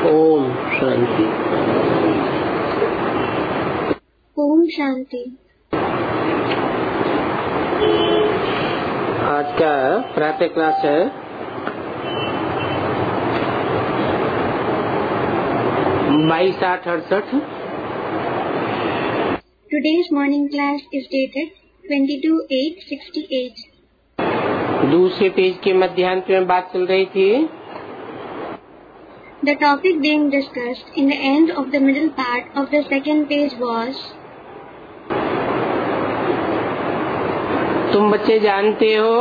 ओम शांति। ओम शांति। आज का प्रातः क्लास है 22/8/68। Today's morning class is dated 22/8/68. दूसरे पेज के मध्यांत में बात चल रही थी। The topic being discussed in the end of the middle part of the second page was, तुम बच्चे जानते हो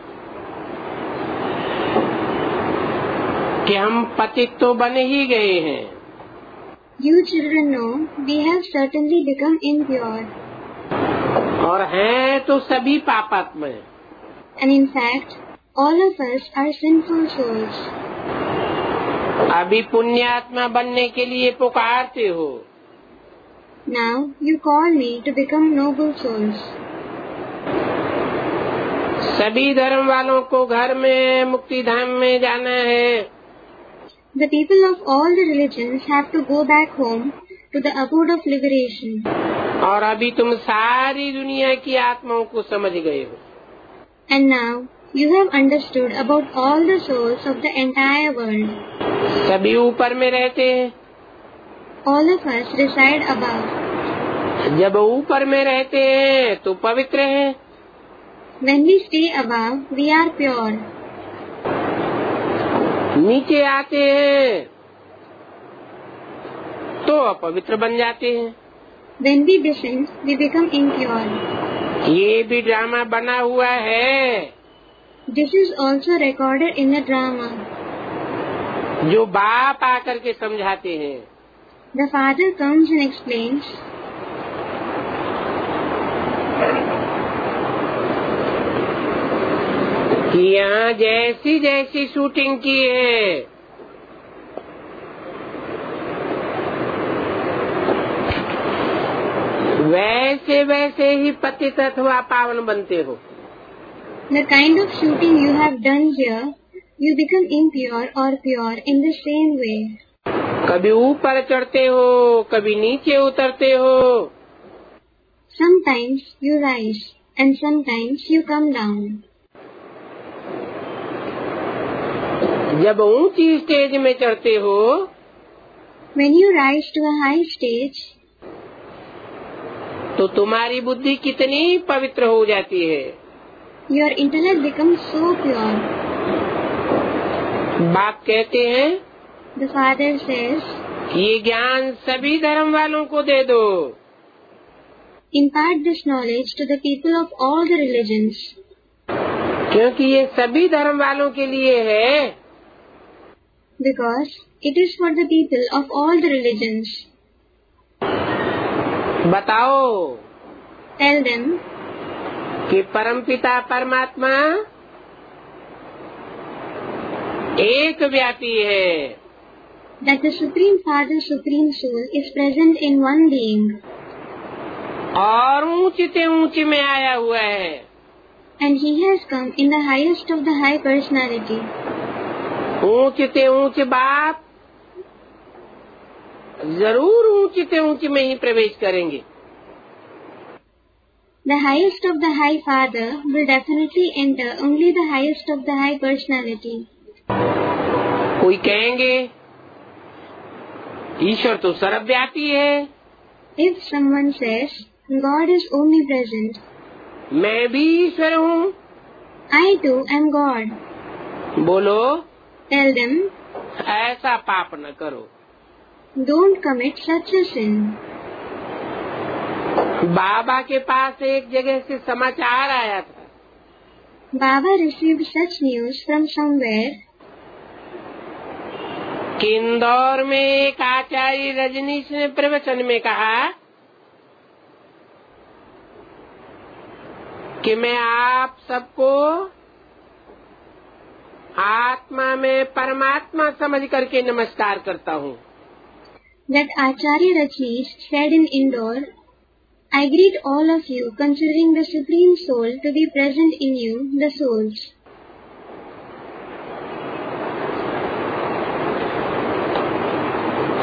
कि हम पतित तो बने ही गए हैं। you children know we have certainly become impure, और हैं तो सभी पापात्मा। and in fact all of us are sinful souls. अभी पुण्यात्मा बनने के लिए पुकारते हो। Now you call me to become noble souls. सभी धर्म वालों को घर में मुक्ति धाम में जाना है। The people of all the religions have to go back home to the abode of liberation. और अभी तुम सारी दुनिया की आत्माओं को समझ गए हो। And now you have understood about all the souls of the entire world. सभी ऊपर में रहते हैं। All of us reside above. जब ऊपर में रहते हैं तो पवित्र हैं। When we stay above, we are pure. नीचे आते हैं तो अपवित्र बन जाते हैं। When we descend, we become impure. ये भी ड्रामा बना हुआ है। This is also recorded in the drama. जो बाप आकर के समझाते हैं। The father comes and explains, कि यहाँ जैसी जैसी शूटिंग की है वैसे वैसे ही पतित अथवा पावन बनते हो। the kind of shooting you have done here, you become impure or pure in the same way. कभी ऊपर चढ़ते हो, कभी नीचे उतरते हो। Sometimes you rise and sometimes you come down. जब ऊंची स्टेज में चढ़ते हो When you rise to a high stage, तो तुम्हारी बुद्धि कितनी पवित्र हो जाती है। your intellect becomes so pure. बाप कहते हैं The father says, ये ज्ञान सभी धर्म वालों को दे दो। impart this knowledge to the people of all the religions, क्योंकि ये सभी धर्म वालों के लिए है। because it is for the people of all the religions. बताओ Tell them कि परमपिता परमात्मा एक व्यापी है। that the Supreme Father, Supreme Soul is present in one being, और ऊंची से ऊंची में आया हुआ है। and He has come in the highest of the high personality. ऊंचे से ऊंचे बाप जरूर ऊंचे से ऊंचे में ही प्रवेश करेंगे। The highest of the high Father will definitely enter only the highest of the high personality. कोई कहेंगे ईश्वर तो सर्वव्यापी है। If someone says, God is omnipresent, मैं भी ईश्वर हूँ। I too am God. बोलो Tell them, ऐसा पाप न करो। don't commit such a sin. बाबा के पास एक जगह से समाचार आया था। Baba received such news from somewhere कि इंदौर में एक आचार्य रजनीश ने प्रवचन में कहा कि मैं आप सबको आत्मा में परमात्मा समझ करके नमस्कार करता हूँ। that Acharya Rajneesh said in Indore, I greet all of you considering the Supreme Soul to be present in you, the souls.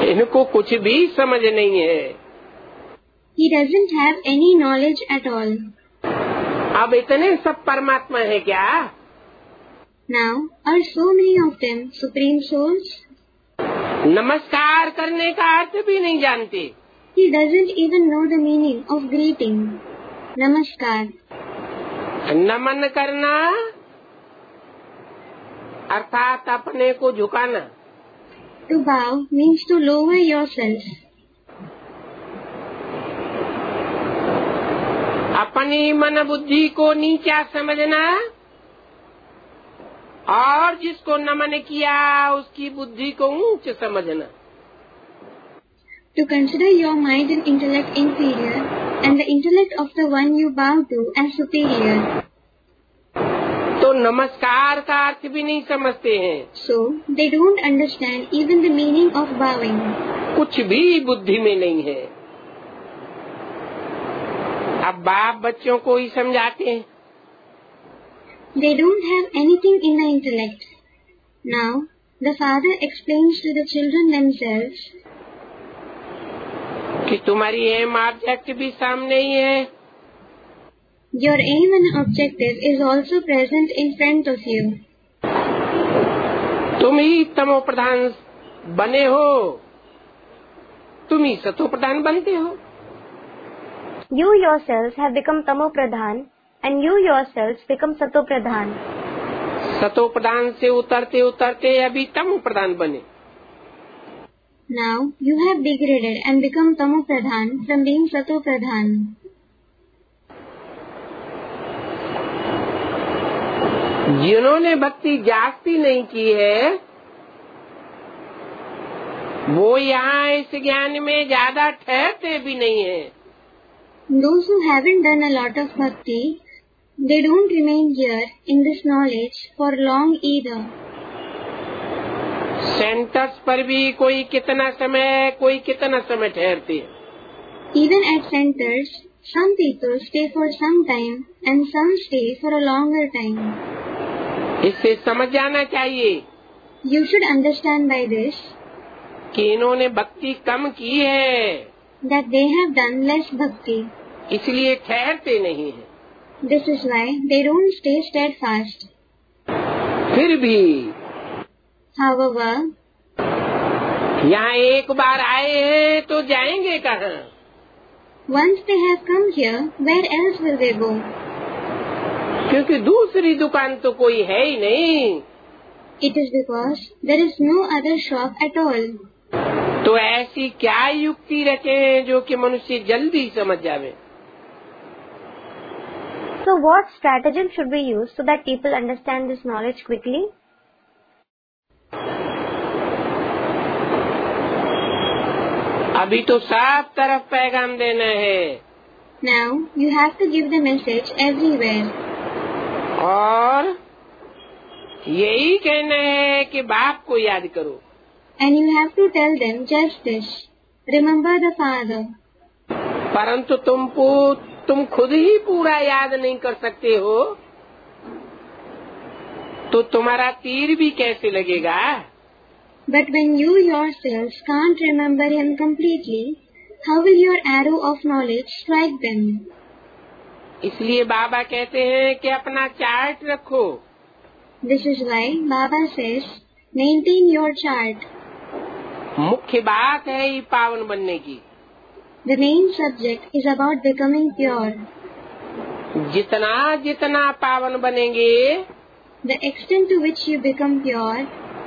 इनको कुछ भी समझ नहीं है। He doesn't have any knowledge at all. अब इतने सब परमात्मा है क्या? Now, are so many of them supreme souls? नमस्कार करने का अर्थ भी नहीं जानते। He doesn't even know the meaning of greeting. Namaskar. नमन करना अर्थात अपने को झुकाना। To bow means to lower yourself. अपनी मन बुद्धि को नीचा समझना और जिसको नमन किया उसकी बुद्धि को ऊंच समझना। To consider your mind and intellect inferior and the intellect of the one you bow to as superior. तो नमस्कार का अर्थ भी नहीं समझते हैं। So, they don't understand even the meaning of bowing. कुछ भी बुद्धि में नहीं है। अब बाप बच्चों को ही समझाते हैं। They don't have anything in the intellect. Now, the father explains to the children themselves कि तुम्हारी एम ऑब्जेक्ट भी सामने ही है। your aim and objective is also present in front of you. तुम ही तमो प्रधान बने हो, तुम ही सतो प्रधान बनते हो। You yourselves have become Tamo Pradhan and you yourselves become Sato Pradhan. सतो प्रधान से उतरते उतरते अभी तमो प्रधान बने। Now, you have degraded and become Tamo Pradhan from being Sato Pradhan. जिन्होंने भक्ति जागती नहीं की है वो यहाँ इस ज्ञान में ज्यादा ठहरते भी नहीं है। Those who haven't done a lot of bhakti, they don't remain here in this knowledge for long either. Centres पर भी कोई कितना समय ठहरते हैं। Even at centers, some people stay for some time and some stay for a longer time. इससे समझ जाना चाहिए You should understand by this कि इन्होंने भक्ति कम की है, that they have done less bhakti. इसलिए ठहरते नहीं है। This is why they don't stay steadfast. फिर भी However, यहाँ एक बार आए हैं तो जाएंगे कहाँ? once they have come here, where else will they go? क्योंकि दूसरी दुकान तो कोई है ही नहीं। It is because there is no other shop at all. तो ऐसी क्या युक्ति रखें जो कि मनुष्य जल्दी समझ जावे? So what stratagem should we use so that people understand this knowledge quickly? अभी तो सब तरफ पैगाम देना है। Now, you have to give the message everywhere. और यही कहना है कि बाप को याद करो। And you have to tell them just this. Remember the Father. परंतु तुम खुद ही पूरा याद नहीं कर सकते हो तो तुम्हारा तीर भी कैसे लगेगा? But when you yourselves can't remember Him completely, how will your arrow of knowledge strike them? इसलिए बाबा कहते हैं कि अपना चार्ट रखो। This is why Baba says, maintain your chart. मुख्य बात है ये पावन बनने की। The main subject is about becoming pure. जितना जितना पावन बनेंगे The extent to which you become pure,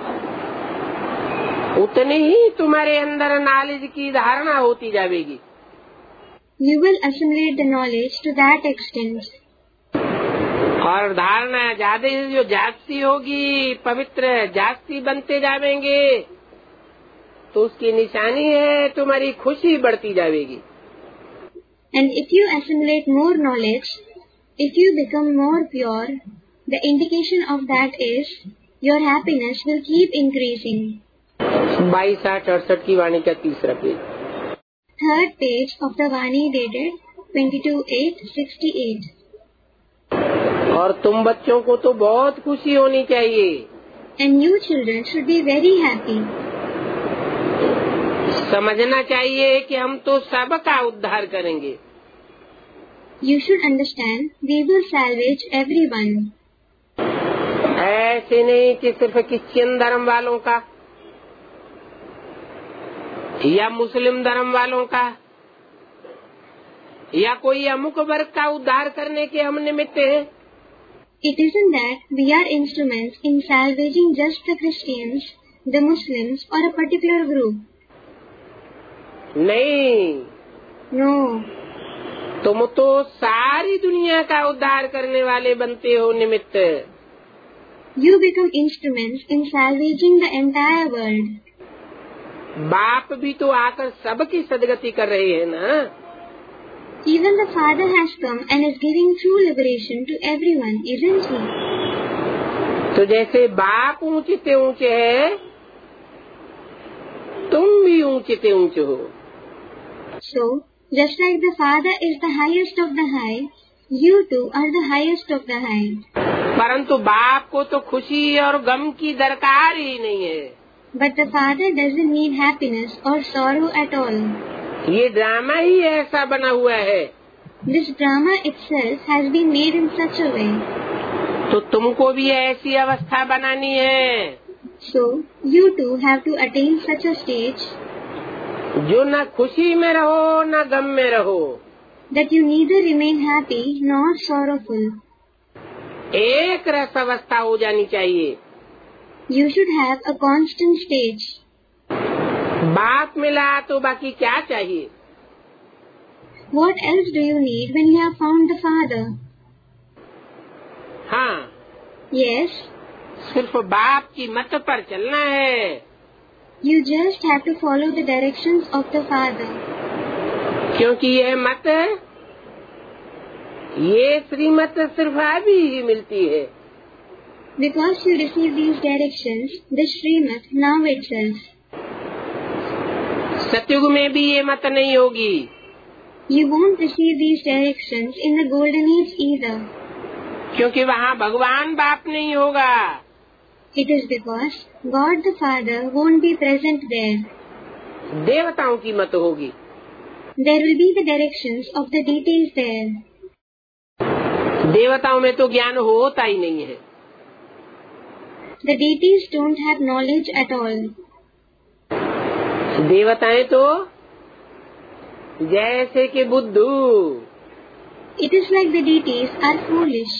उतने ही तुम्हारे अंदर नॉलेज की धारणा होती जाएगी। you will assimilate the knowledge to that extent. और धारणा ज्यादा जो जास्ती होगी, पवित्र जास्ती बनते जाएंगे तो उसकी निशानी है तुम्हारी खुशी बढ़ती जाएगी। And if you assimilate more knowledge, if you become more pure, the indication of that is your happiness will keep increasing. 2268 की वाणी का तीसरा पेज। Third page of the Vani dated 22/8/68. और तुम बच्चों को तो बहुत खुशी होनी चाहिए। And you children should be very happy. समझना चाहिए कि हम तो सबका उद्धार करेंगे। You should understand, we will salvage everyone. ऐसे नहीं कि सिर्फ क्रिश्चियन धर्म वालों का या मुस्लिम धर्म वालों का या कोई अमुक वर्ग का उद्धार करने के हम निमित्त हैं। It isn't that we are instruments in salvaging just the Christians, the Muslims or a particular group. नहीं, No, तुम तो सारी दुनिया का उद्धार करने वाले बनते हो निमित्त। you become instruments in salvaging the entire world. बाप भी तो आकर सबकी सदगति कर रहे हैं ना। Even the Father has come and is giving true liberation to everyone, isn't he? तो जैसे बाप ऊंचे से ऊंचे है, तुम भी ऊंचे से ऊंचे हो। So, just like the Father is the highest of the high, you too are the highest of the high. परंतु बाप को तो खुशी और गम की दरकार ही नहीं है। But the Father doesn't need happiness or sorrow at all. ये ड्रामा ही ऐसा बना हुआ है। This drama itself has been made in such a way. तो तुमको भी ऐसी अवस्था बनानी है So, you too have to attain such a stage जो न खुशी में रहो न गम में रहो, that you neither remain happy nor sorrowful. एक रस अवस्था हो जानी चाहिए। You should have a constant stage. बाप मिला तो बाकी क्या चाहिए? What else do you need when you have found the Father? हाँ, Yes, सिर्फ बाप की मत पर चलना है। you just have to follow the directions of the Father. क्योंकि यह मत, ये श्रीमत सिर्फ अभी ही मिलती है। Because you receive these directions, the Srimad now itself. सतयुग में भी ये मत नहीं होगी। You won't receive these directions in the golden age either. क्योंकि वहाँ भगवान बाप नहीं होगा। It is because God the Father won't be present there. देवताओं की मत होगी। There will be the directions of the deities there. देवताओं में तो ज्ञान होता ही नहीं है। The deities don't have knowledge at all. देवताएं तो जैसे कि बुद्धू। It is like the deities are foolish.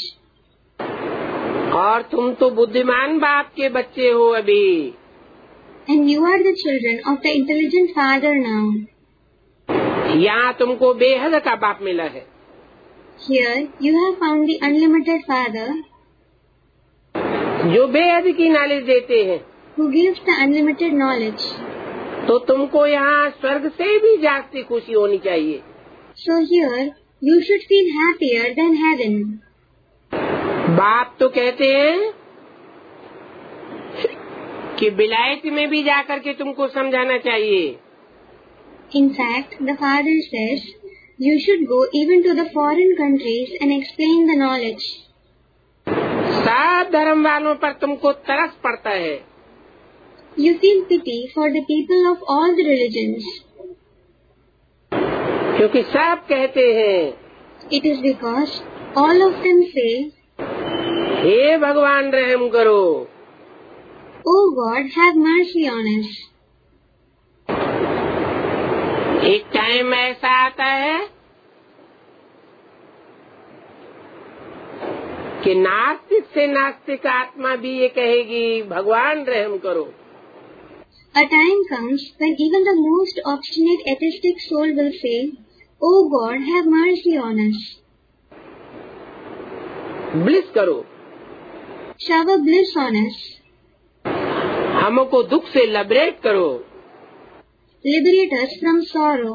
और तुम तो बुद्धिमान बाप के बच्चे हो अभी। And you are the children of the intelligent Father now. यहाँ तुमको बेहद का बाप मिला है। Here you have found the unlimited Father जो बेहद की नॉलेज देते हैं। who gives the unlimited knowledge. तो तुमको यहाँ स्वर्ग से भी जास्ती खुशी होनी चाहिए। So here you should feel happier than heaven. बाप तो कहते हैं कि विलायत में भी जाकर के तुमको समझाना चाहिए। In fact, the Father says you should go even to the foreign countries and explain the knowledge. सब धर्म वालों पर तुमको तरस पड़ता है। You feel pity for the people of all the religions. क्योंकि सब कहते हैं, It is because all of them say, हे भगवान रहम करो। Oh God, have mercy on us. एक टाइम ऐसा आता है कि नास्तिक से नास्तिक आत्मा भी ये कहेगी भगवान रहम करो। A time comes when even the most obstinate atheistic soul will say, Oh God, have mercy on us. Bliss करो, Shower bliss on us. हमको दुख से लिबरेट करो। Liberate us from sorrow.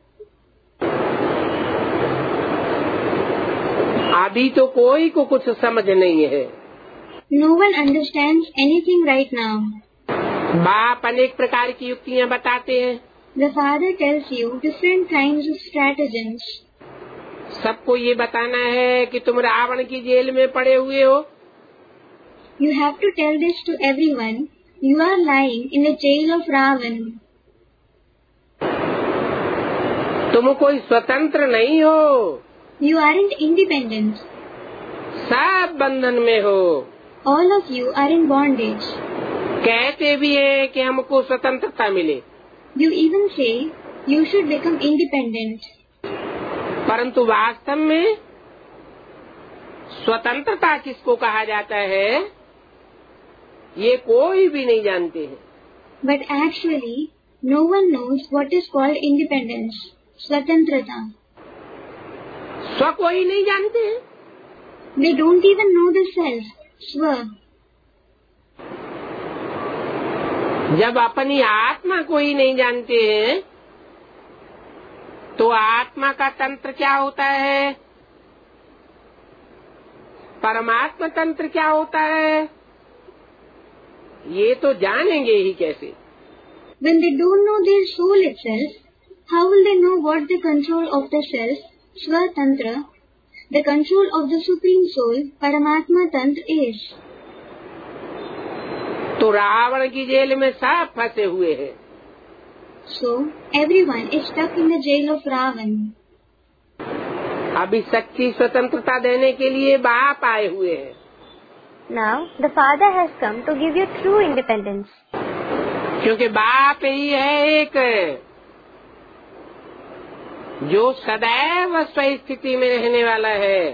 अभी तो कोई को कुछ समझ नहीं है। No one understands anything right now. बाप अनेक प्रकार की युक्तियाँ बताते हैं। The Father tells you different kinds of stratagems. सबको ये बताना है कि तुम रावण की जेल में पड़े हुए हो। You have to tell this to everyone. You are lying in the jail of Ravan. तुम कोई स्वतंत्र नहीं हो, You aren't independent. सब बंधन में हो। All of you are in bondage. कहते भी है कि हमको स्वतंत्रता मिले, You even say you should become independent. परंतु वास्तव में स्वतंत्रता किसको कहा जाता है ये कोई भी नहीं जानते हैं। But actually, no one knows what is called independence, swatantrata. स्व कोई नहीं जानते हैं। They don't even know the self, swa. जब अपनी आत्मा को ही नहीं जानते हैं तो आत्मा का तंत्र क्या होता है, परमात्मा तंत्र क्या होता है, ये तो जानेंगे ही कैसे। When they don't know their soul itself, how will they know what the control of the self, swatantra, the control of the supreme soul, paramatma tantra is? तो रावण की जेल में सब फंसे हुए हैं। So, everyone is stuck in the jail of Ravan. अभी सच्ची स्वतंत्रता देने के लिए बाप आए हुए हैं। Now, the Father has come to give you true independence. क्योंकि बाप ही है एक जो सदैव स्वस्थिति में रहने वाला है,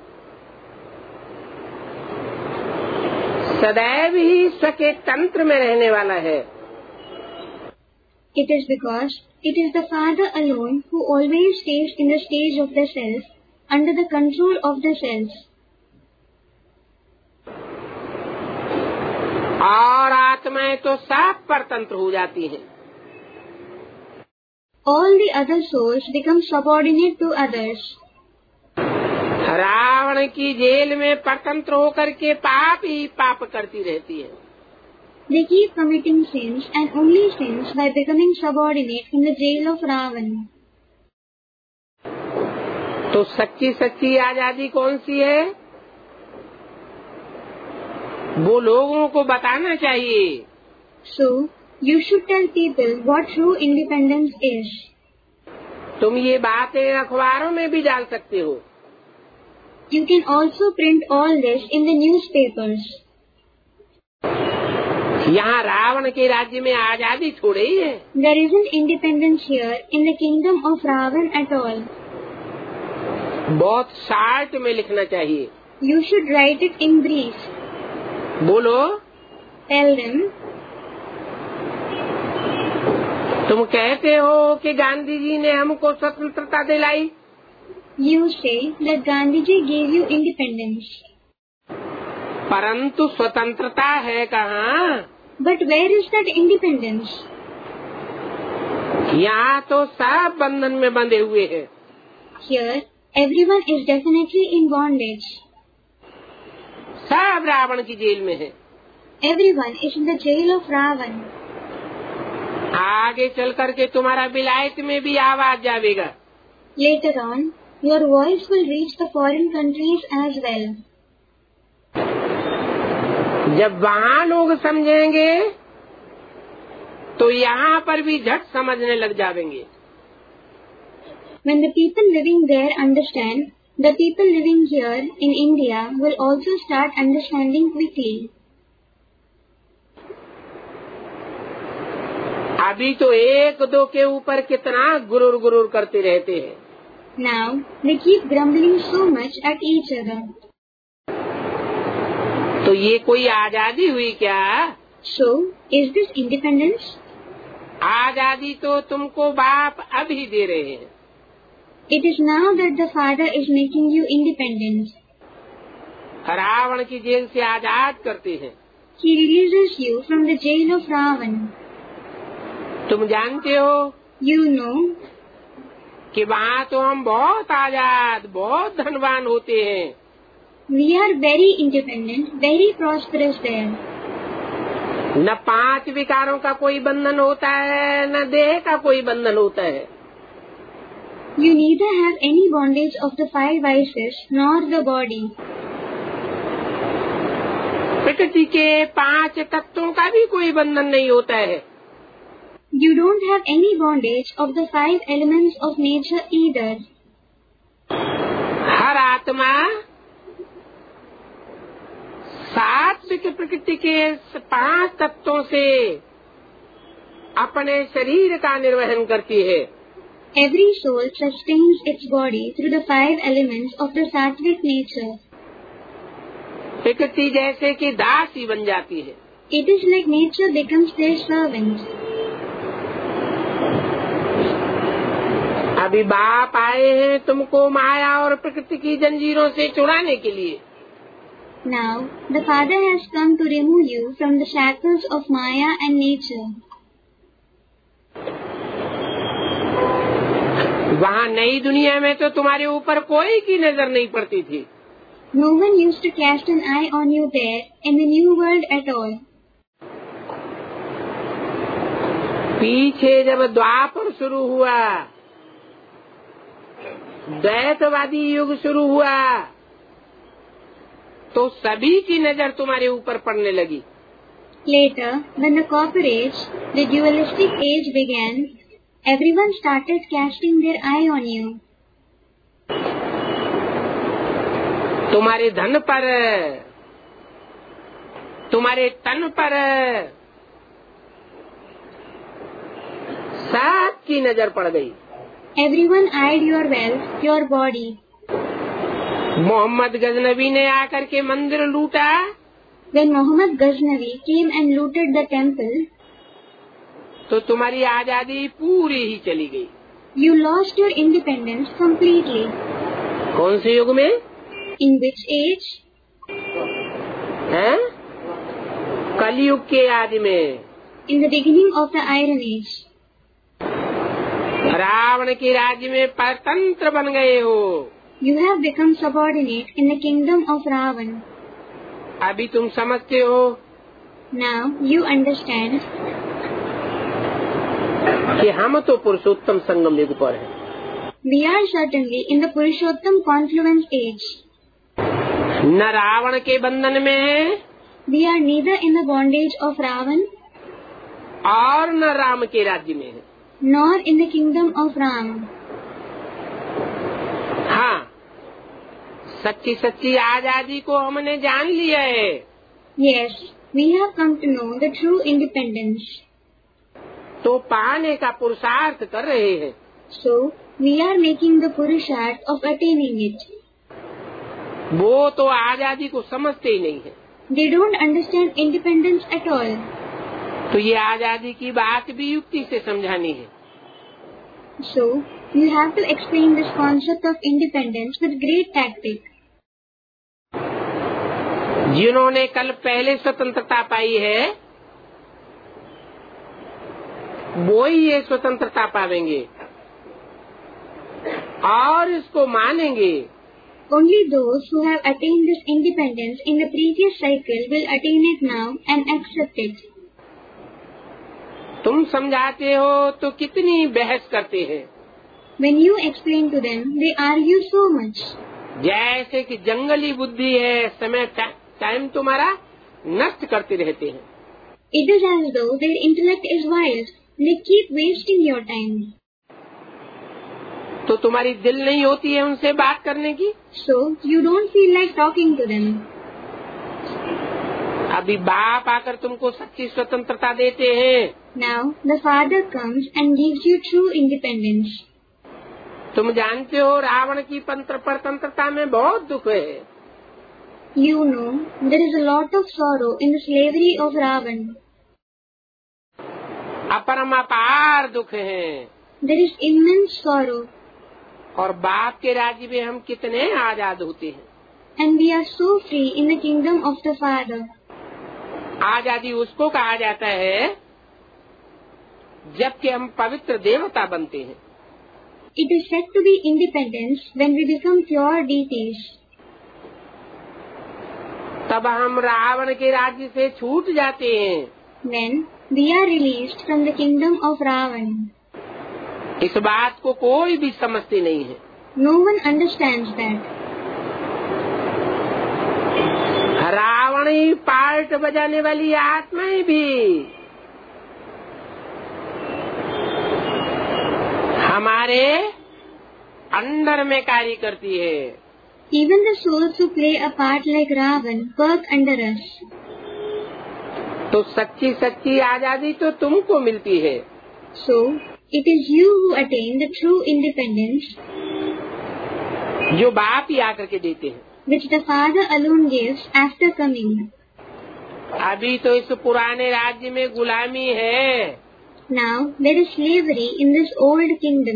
सदैव ही स्व के तंत्र में रहने वाला है। It is because it is the Father alone who always stays in the stage of the self, under the control of the self. और आत्माएं तो सब परतंत्र हो जाती हैं। All the other souls become subordinate to others. Ravan की jail में परतंत्र होकर के पाप ही पाप करती रहती है। They keep committing sins and only sins by becoming subordinate in the jail of Ravan. तो सच्ची सच्ची आजादी कौन सी है, वो लोगों को बताना चाहिए। So, you should tell people what true independence is. तुम ये बातें अखबारों में भी डाल सकते हो। You can also print all this in the newspapers. यहाँ रावण के राज्य में आजादी थोड़ी ही है। There isn't independence here in the kingdom of Ravan at all. बहुत शार्ट में लिखना चाहिए। You should write it in brief. बोलो, Tell them, तुम कहते हो कि गांधी जी ने हमको स्वतंत्रता दिलाई, you say that Gandhiji gave you independence. परंतु स्वतंत्रता है कहाँ? But where is that independence? यहाँ तो सब बंधन में बंधे हुए हैं। Here, everyone is definitely in bondage. सब रावण की जेल में है। Everyone is in the jail of Ravan. आगे चल करके तुम्हारा विलायत में भी आवाज जाएगा। Later on, your voice will reach the foreign countries as well. जब वहाँ लोग समझेंगे तो यहाँ पर भी झट समझने लग जाएंगे। When the people living there understand, the people living here in India will also start understanding quickly. अभी तो एक दो के ऊपर कितना गुरूर गुरूर करते रहते हैं। Now, they keep grumbling so much at each other. तो ये कोई आजादी हुई क्या? So, is this independence? आजादी तो तुमको बाप अभी दे रहे हैं। It is now that the Father is making you independent. Ravan की जेल से आजाद करते हैं। He releases you from the jail of Ravan. तुम जानते हो You know कि वहाँ तो हम बहुत आजाद, बहुत धनवान होते हैं। we are very independent, very prosperous there. न 5 विकारों का कोई बंधन होता है, न देह का कोई बंधन होता है। You neither have any bondage of the 5 vices nor the body. प्रकृति के 5 तत्वों का भी कोई बंधन नहीं होता है। You don't have any bondage of the 5 elements of nature either. हर आत्मा सात्विक प्रकृति के 5 तत्वों से अपने शरीर का निर्वहन करती है। Every soul sustains its body through the 5 elements of the sattvic nature. प्रकृति जैसे कि दासी बन जाती है। It is like nature becomes their servant. अभी बाप आए हैं तुमको माया और प्रकृति की जंजीरों से छुड़ाने के लिए। Now, the Father has come to remove you from the shackles of Maya and nature. वहाँ नई दुनिया में तो तुम्हारे ऊपर कोई की नजर नहीं पड़ती थी। No one used to cast an eye on you there in the new world at all. पीछे जब द्वापर शुरू हुआ, द्वैतवादी युग शुरू हुआ, तो सभी की नजर तुम्हारे ऊपर पड़ने लगी। Later, when the copper age, the dualistic age began, everyone started casting their eye on you. तुम्हारे धन पर, तुम्हारे तन पर सबकी नजर पड़ गई। Everyone eyed your wealth, your body. Mohammad Ghaznavi ने आकर के मंदिर लूटा। When Muhammad Ghaznavi came and looted the temple, तो तुम्हारी आजादी पूरी ही चली गई। you lost your independence completely. कौन से युग में? In which age? हैं? कलयुग के आदि में। In the beginning of the Iron Age. Ravan के राज्य में परतंत्र बन गए हो। You have become subordinate in the kingdom of Ravan. अभी तुम समझते हो। Now you understand कि हम तो पुरुषोत्तम संगम युग पर हैं। we are certainly in the Purushottam confluence age. न रावण के बंधन में है, We are neither in the bondage of Ravan और न राम के राज्य में है। nor in the kingdom of Ram. हाँ, सच्ची सच्ची आजादी को हमने जान लिया है। Yes, we have come to know the true independence. तो पाने का पुरुषार्थ कर रहे हैं। So, we are making the Purusharth of attaining it. वो तो आजादी को समझते ही नहीं है। They don't understand independence at all. तो ये आजादी की बात भी युक्ति से समझानी है। So, you have to explain this concept of independence with great tactic. जिन्होंने कल पहले स्वतंत्रता पाई है, वो ही ये स्वतंत्रता पावेंगे और इसको मानेंगे। Only those who have attained this independence in the previous cycle will attain it now and accept it. तुम समझाते हो तो कितनी बहस करते हैं। When you explain to them, they argue so much. जैसे कि जंगली बुद्धि है, समय टाइम तुम्हारा नष्ट करते रहते हैं। It is as though their intellect is wild. They keep wasting your time. तो तुम्हारी दिल नहीं होती है उनसे बात करने की। So, you don't feel like talking to them. अभी बाप आकर तुमको सच्ची स्वतंत्रता देते हैं। Now, the Father comes and gives you true independence. तुम जानते हो रावण की परतंत्रता में बहुत दुख है। You know, there is a lot of sorrow in the slavery of Ravan. अपरमापार दुख है। There is immense sorrow. और बाप के राज्य में हम कितने आजाद होते हैं। And we are so free in the kingdom of the Father. आजादी उसको कहा जाता है जबकि हम पवित्र देवता बनते हैं। It is said to be independence when we become pure deities. तब हम रावण के राज्य से छूट जाते हैं। Then we are released from the kingdom of Ravan. इस बात को कोई भी समझते नहीं है। No one understands that. Ravan ही पार्ट बजाने वाली आत्माएं भी हमारे अंदर में कार्य करती है। Even the souls who play a part like Ravan work under us. तो सच्ची सच्ची आजादी तो तुमको मिलती है। So, it is you who attain the true independence, जो बाप ही आकर के देते हैं, which the Father alone gives after coming. अभी तो इस पुराने राज्य में गुलामी है। Now, there is slavery in this old kingdom.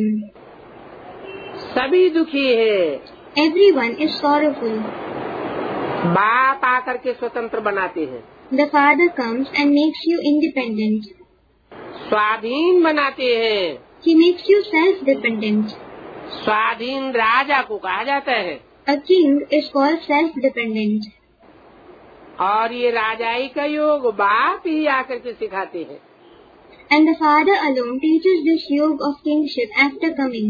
सभी दुखी है। Everyone is sorrowful. बाप आकर के स्वतंत्र बनाते हैं, The Father comes and makes you independent. स्वाधीन बनाते हैं। He makes you self-dependent. स्वाधीन राजा को कहा जाता है। A king is called self-dependent. और ये राजाई का योग बाप ही आकर के सिखाते हैं। And the Father alone teaches this yoga of kingship after coming.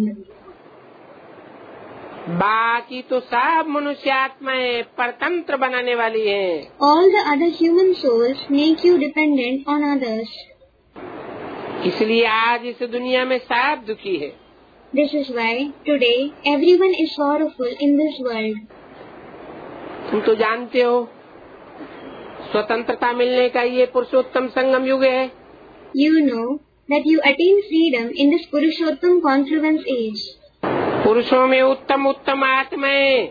बाकी तो सब मनुष्य आत्माएं परतंत्र बनाने वाली हैं। All the other human souls make you dependent on others. इसलिए आज इस दुनिया में सब दुखी है। This is why today everyone is sorrowful in this world. तुम तो जानते हो स्वतंत्रता मिलने का ये पुरुषोत्तम संगम युग है। You know that you attain freedom in this Purushottam confluence age. पुरुषों में उत्तम उत्तम आत्माएं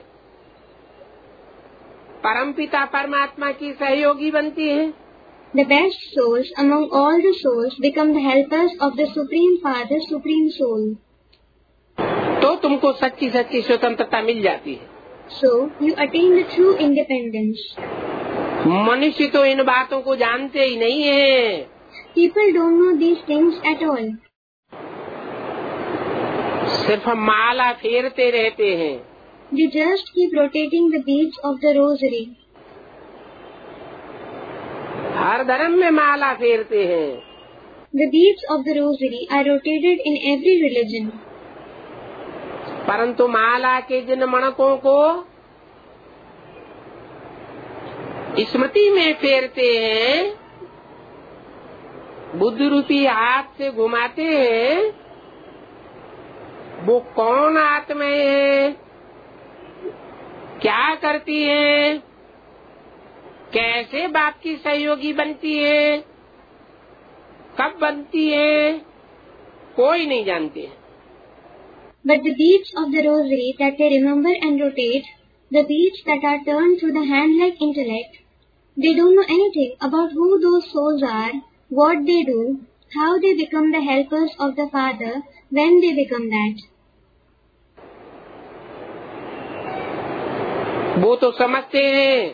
परमपिता परमात्मा की सहयोगी बनती हैं। The best souls among all the souls become the helpers of the Supreme Father, Supreme Soul. तो तुमको सच्ची सच्ची स्वतंत्रता मिल जाती है। So you attain the true independence. मनुष्य तो इन बातों को जानते ही नहीं है। People don't know these things at all. सिर्फ माला फेरते रहते हैं। They just keep rotating the beads of the rosary. हर धर्म में माला फेरते हैं। The beads of the rosary are rotated in every religion. परंतु माला के जिन मणकों को स्मृति में फेरते हैं, बुद्ध रूपी हाथ से घुमाते हैं, वो कौन आत्माएं हैं, क्या करती हैं, कैसे बाप की सहयोगी बनती है, कब बनती है, कोई नहीं जानते। But the beads of the rosary that they remember and rotate, the beads that are turned through the hand-like intellect, they don't know anything about who those souls are, what they do, how they become the helpers of the Father when they become that. वो तो समझते हैं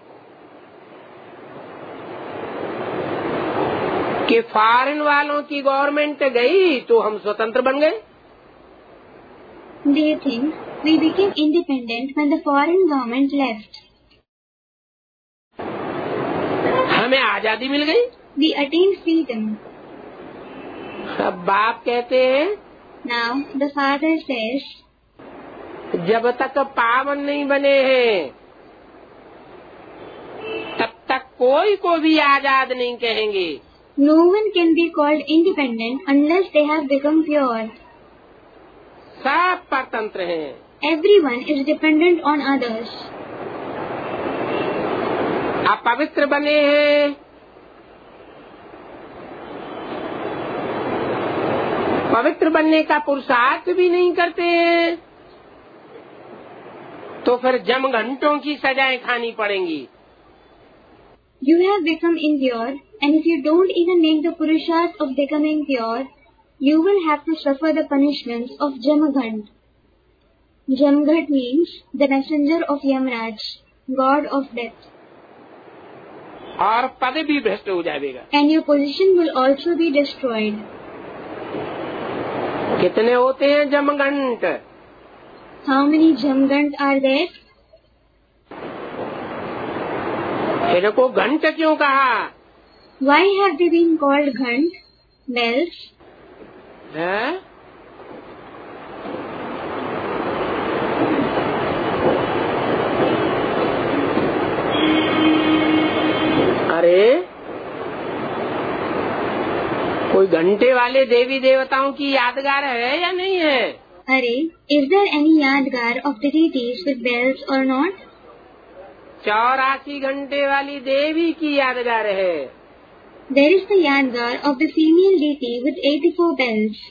कि foreign वालों की government गई तो हम स्वतंत्र बन गए। They think we became independent when the foreign government left. हमें आजादी मिल गई। We attained freedom. अब बाप कहते हैं, Now the Father says, जब तक पावन नहीं बने हैं तब तक कोई को भी आजाद नहीं कहेंगे। no one can be called independent unless they have become pure. सब परतंत्र हैं। Everyone is dependent on others. आप पवित्र बने हैं, पवित्र बनने का पुरुषार्थ भी नहीं करते हैं, तो फिर जम घंटों की सजाएं खानी पड़ेंगी। You have become impure, and if you don't even make the purusharth of becoming pure, you will have to suffer the punishments of Jamaghat. Jamaghat means the messenger of Yamraj, god of death. और पद भी भ्रष्ट हो जाएगा। And your position will also be destroyed. कितने होते हैं जमघंट? How many Jamaghat are there? इनको घंट क्यों कहा? Why have they been called Ghant, bells? है? अरे कोई घंटे वाले देवी देवताओं की यादगार है या नहीं है? अरे, is there any Yadgar of deities with bells or not? 84 घंटे वाली देवी की यादगार है। There is the Yadgar of the female deity with 84 bells.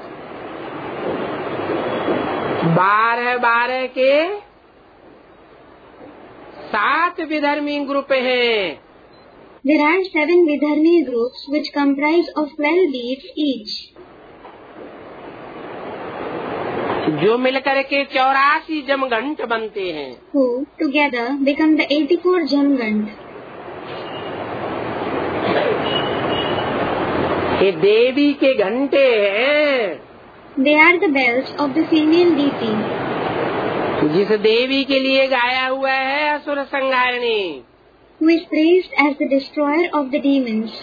12 के 7 विधर्मी ग्रुप हैं। There are 7 Vidharmi groups which comprise of 12 beads each, जो मिलकर के 84 जमघंट बनते हैं। who together become the 84 Jamgant. ये देवी के घंटे हैं, They are the bells of the female deity, जिस देवी के लिए गाया हुआ है असुर संहारिणी, who is praised as the destroyer of the demons.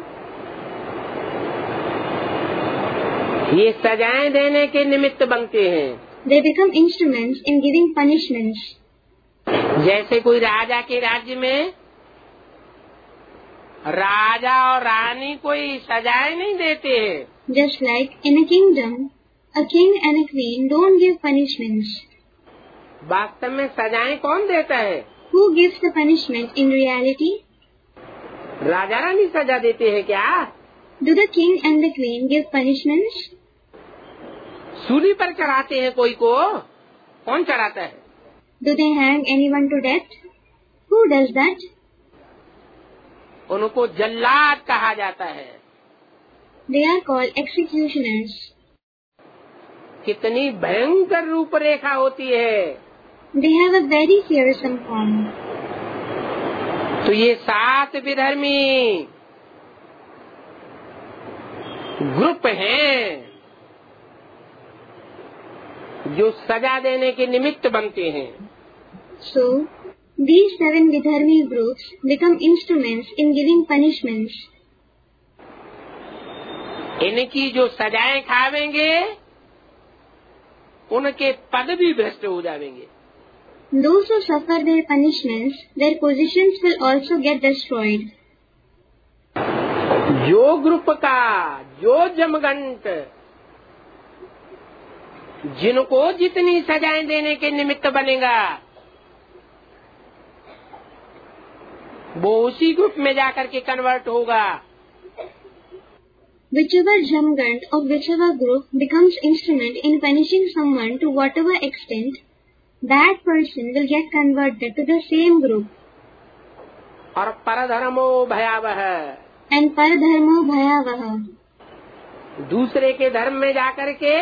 ये सजाएं देने के निमित्त बनते हैं। They become instruments in giving punishments. जैसे कोई राजा के राज्य में राजा और रानी कोई सजाएं नहीं देते हैं। Just like in a kingdom, a king and a queen don't give punishments. वास्तव में सजाएं कौन देता है? Who gives the punishment in reality? Raja Rani सजा देते हैं क्या? Do the king and the queen give punishments? सूली पर चढ़ाते हैं कोई को? कौन चढ़ाता है? Do they hang anyone to death? Who does that? उनको जल्लाद कहा जाता है। They are called executioners. कितनी भयंकर रूपरेखा होती है। They have a very fearsome form. तो ये 7 विधर्मी ग्रुप हैं जो सजा देने के निमित्त बनते हैं। So, these 7 Vidharmi groups become instruments in giving punishments. इनकी जो सजाएं खावेंगे उनके पद भी भ्रष्ट हो जाएंगे। Those who suffer their punishments, their positions will also get destroyed. जो ग्रुप का जो जमघंट जिनको जितनी सजाएं देने के निमित्त बनेगा वो उसी ग्रुप में जाकर के कन्वर्ट होगा। Whichever Jamgant of whichever group becomes instrument in punishing someone to whatever extent, that person will get converted to the same group. और परधर्मो भयावह, And paradharmo bhayavaha. दूसरे के धर्म में जाकर के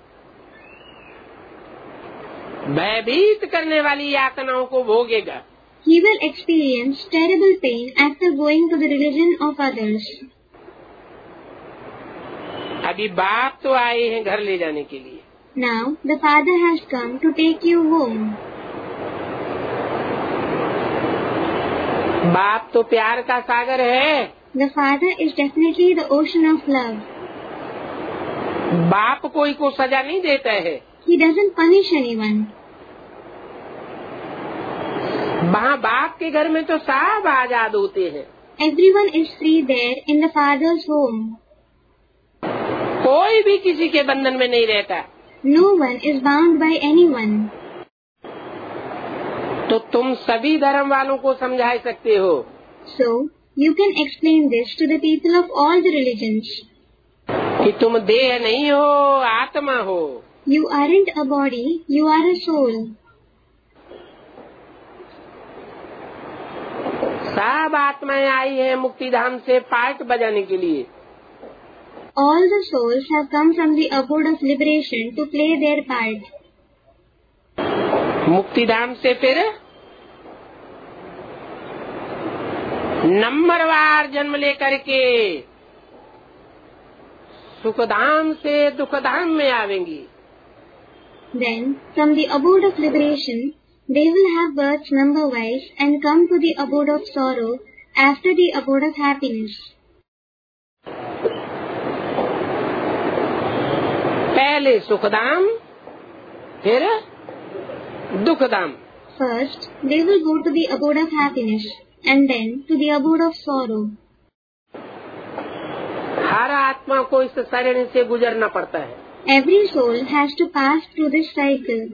भयभीत करने वाली यातनाओं को भोगेगा। He will experience terrible pain after going to the religion of others. अभी बाप तो आए हैं घर ले जाने के लिए। Now the Father has come to take you home. बाप तो प्यार का सागर है। The Father is definitely the ocean of love. बाप कोई को सजा नहीं देता है। He doesn't punish anyone. वहाँ बाप के घर में तो सब आजाद होते हैं। Everyone is free there in the Father's home. कोई भी किसी के बंधन में नहीं रहता। No one is bound by anyone. तो तुम सभी धर्म वालों को समझा सकते हो। So, you can explain this to the people of all the religions. कि तुम देह नहीं हो, आत्मा हो। You aren't a body, you are a soul. सब आत्माएं आई हैं मुक्तिधाम से पार्ट बजाने के लिए। All the souls have come from the abode of liberation to play their part. मुक्तिधाम से फिर नंबरवार जन्म लेकर के सुखधाम से दुखधाम में आवेंगी। Then, from the abode of liberation, they will have births number-wise and come to the abode of sorrow after the abode of happiness. पहले सुखधाम फिर दुखधाम। First, they will go to the abode of happiness and then to the abode of sorrow. हर आत्मा को इस शरीर से गुजरना पड़ता है। Every soul has to pass through this cycle.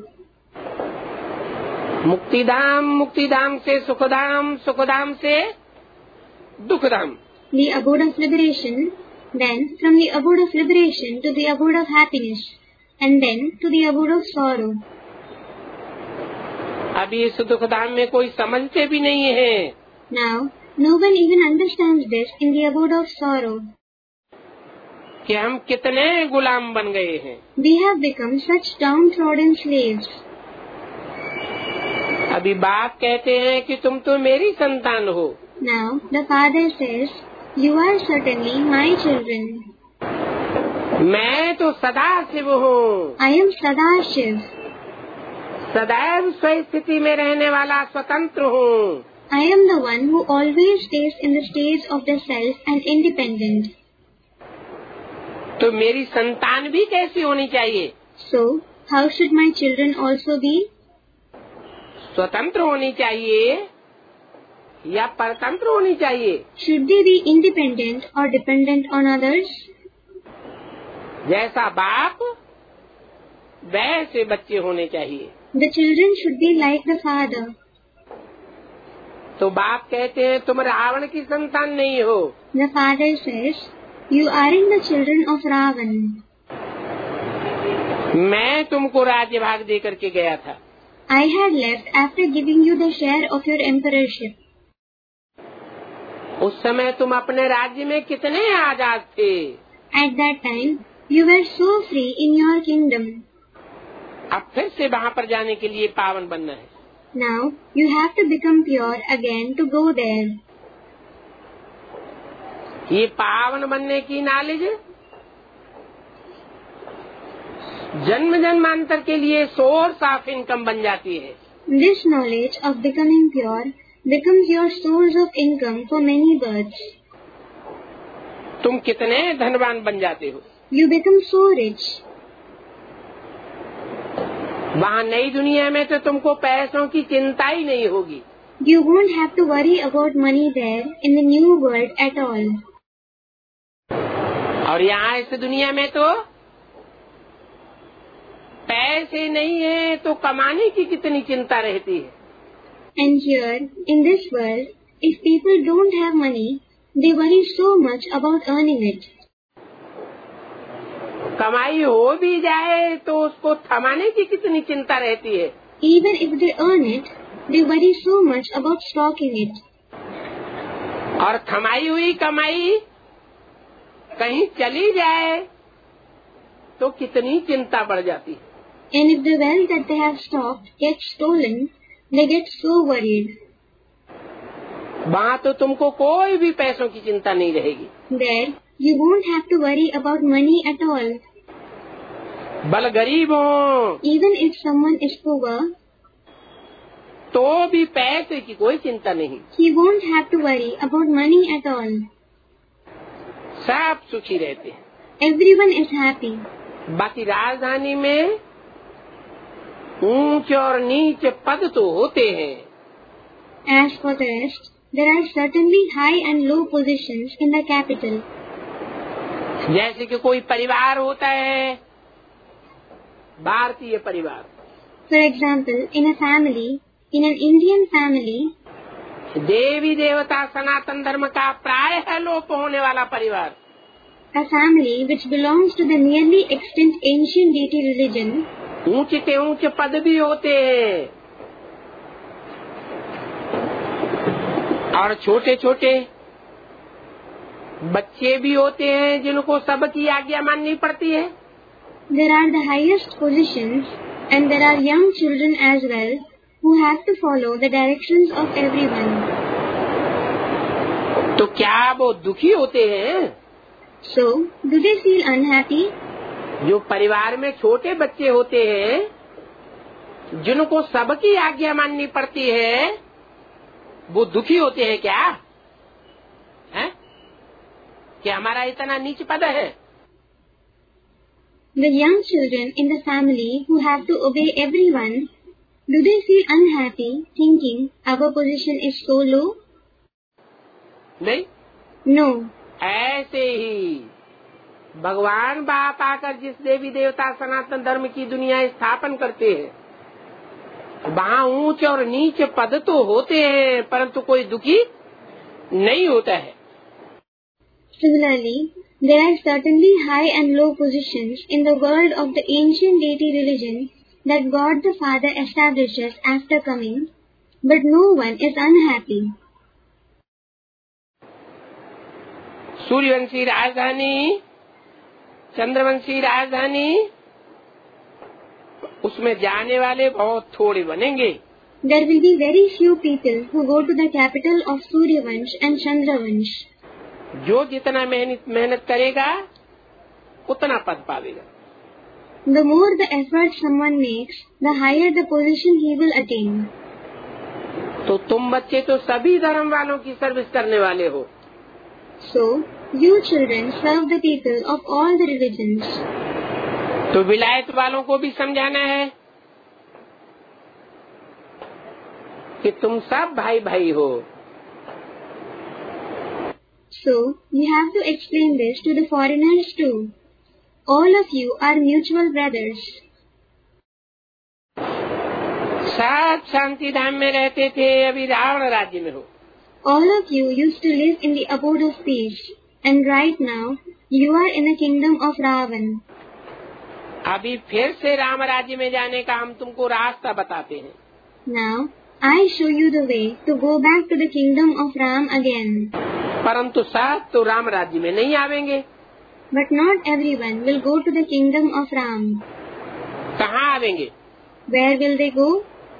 मुक्तिधाम, मुक्तिधाम से सुखधाम, सुखधाम से दुखधाम। The abode of liberation, then from the abode of liberation to the abode of happiness, and then to the abode of sorrow. अभी इस दुखधाम में कोई समझते भी नहीं है। Now, no one even understands this in the abode of sorrow. कि हम कितने गुलाम बन गए हैं। We have become such downtrodden slaves. अभी बाप कहते हैं कि तुम तो मेरी संतान हो। Now, the Father says, you are certainly my children. मैं तो सदा शिव हूँ। I am Sadashiv. सदैव स्वस्थिति में रहने वाला स्वतंत्र हूँ। I am the one who always stays in the stage of the self and independent. तो मेरी संतान भी कैसी होनी चाहिए? So, how should my children also be? स्वतंत्र होनी चाहिए या परतंत्र होनी चाहिए? Should they be independent or dependent on others? जैसा बाप वैसे बच्चे होने चाहिए। The children should be like the father. तो बाप कहते हैं तुम रावण की संतान नहीं हो। The father says, you aren't the children of Ravan. मैं तुमको राज्य भाग दे करके गया था। I had left after giving you the share of your emperorship. उस समय तुम अपने राज्य में कितने आजाद थे। At that time, you were so free in your kingdom. अब फिर से वहाँ पर जाने के लिए पावन बनना है। Now, you have to become pure again to go there. ये पावन बनने की नॉलेज जन्म जन्मांतर के लिए सोर्स ऑफ इनकम बन जाती है। This knowledge of becoming pure becomes your source of income for many births. तुम कितने धनवान बन जाते हो। You become so rich. वहाँ नई दुनिया में तो तुमको पैसों की चिंता ही नहीं होगी। You won't have to worry about money there in the new world at all. और यहाँ इस दुनिया में तो पैसे नहीं है तो कमाने की कितनी चिंता रहती है। And here, in this world, if people don't have money, they worry so much about earning it. कमाई हो भी जाए तो उसको थमाने की कितनी चिंता रहती है। Even if they earn it, they worry so much about stocking it. और थमाई हुई कमाई कहीं चली जाए तो कितनी चिंता बढ़ जाती है। And if the wealth that they have stocked gets stolen, they get so worried. वहाँ तो तुमको कोई भी पैसों की चिंता नहीं रहेगी। There, you won't have to worry about money at all. बल गरीब हो Even if someone is poor, तो भी पैसे की कोई चिंता नहीं। he won't have to worry about money at all. सब सुखी रहते हैं। Everyone is happy. बाकी राजधानी में ऊंच और नीच पद तो होते हैं। As for the rest, there are certainly high and low positions in the capital. जैसे कि कोई परिवार होता है, भारतीय परिवार। For example, in a family, in an Indian family, देवी देवता सनातन धर्म का प्रायः लोप होने वाला परिवार। a family which belongs to the nearly extinct ancient deity religion, ऊंचे से ऊंचे पद भी होते हैं और छोटे छोटे बच्चे भी होते हैं जिनको सबकी आज्ञा माननी पड़ती है। there are the highest positions and there are young children as well who have to follow the directions of everyone. तो क्या वो दुखी होते हैं? So, do they feel unhappy? जो परिवार में छोटे बच्चे होते हैं जिनको सबकी आज्ञा माननी पड़ती है, वो दुखी होते हैं क्या? हैं? कि हमारा इतना नीच पद है। The young children in the family who have to obey everyone, do they feel unhappy thinking our position is so low? नहीं, No. ऐसे ही भगवान बाप आकर जिस देवी देवता सनातन धर्म की दुनिया स्थापन करते हैं, वहाँ ऊंच और नीच पद तो होते हैं, परंतु कोई दुखी नहीं होता है। Similarly, there are certainly high and low positions in the world of the ancient deity religion that God the Father establishes after coming, but no one is unhappy. Suryavanshi राजधानी, चंद्रवंशी राजधानी, उसमें जाने वाले बहुत थोड़े बनेंगे। There will be very few people who go to the capital of Suryavansh and Chandravansh. जो जितना मेहनत करेगा उतना पद पावेगा। The more the effort someone makes, the higher the position he will attain. तो तुम बच्चे तो सभी धर्म वालों की सर्विस करने वाले हो। So, you children serve the people of all the religions. तो विलायत वालों को भी समझाना है कि तुम सब भाई भाई हो। So, you have to explain this to the foreigners too. All of you are mutual brothers. सब शांति धाम में रहते थे, अभी रावण राज्य में हो। All of you used to live in the abode of peace, and right now you are in the kingdom of Ravan. अभी फिर से राम राज्य में जाने का हम तुमको रास्ता बताते हैं। Now, I show you the way to go back to the kingdom of Ram again. परंतु सब तो राम राज्य में नहीं आवेंगे। But not everyone will go to the kingdom of Ram. कहाँ आवेंगे? Where will they go?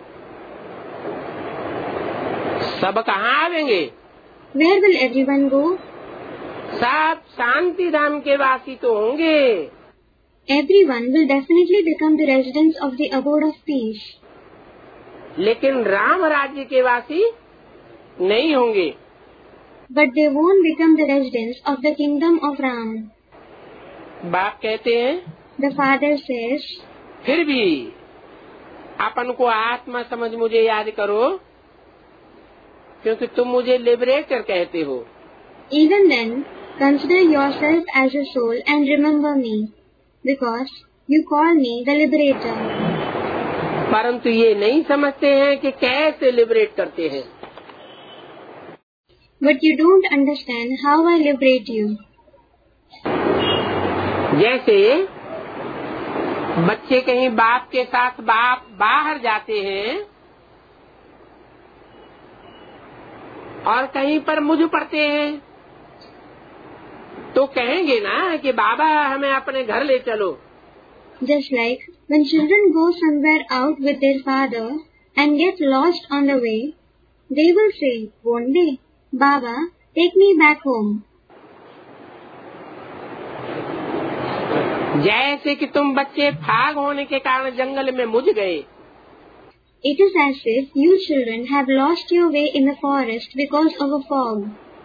सब कहाँ आवेंगे? Where will everyone go? सब शांति धाम के वासी तो होंगे। Everyone will definitely become the residents of the abode of peace. लेकिन राम राज्य के वासी नहीं होंगे। But they won't become the residents of the kingdom of Ram. बाप कहते हैं, The father says, फिर भी अपन को आत्मा समझ मुझे याद करो, क्योंकि तुम मुझे लिबरेटर कहते हो। even then, consider yourself as a soul and remember me, because you call me the liberator. परंतु ये नहीं समझते हैं कि कैसे लिबरेट करते हैं। But you don't understand how I liberate you. जैसे बच्चे कहीं बाप के साथ बाहर जाते हैं और कहीं पर मुझ पड़ते हैं, तो कहेंगे ना कि बाबा हमें अपने घर ले चलो। Just like when children go somewhere out with their father and get lost on the way, they will say, won't they, Baba, take me back home. जैसे कि तुम बच्चे फाग होने के कारण जंगल में मुझ गए। It is as if you children have lost your way in the forest because of a fog.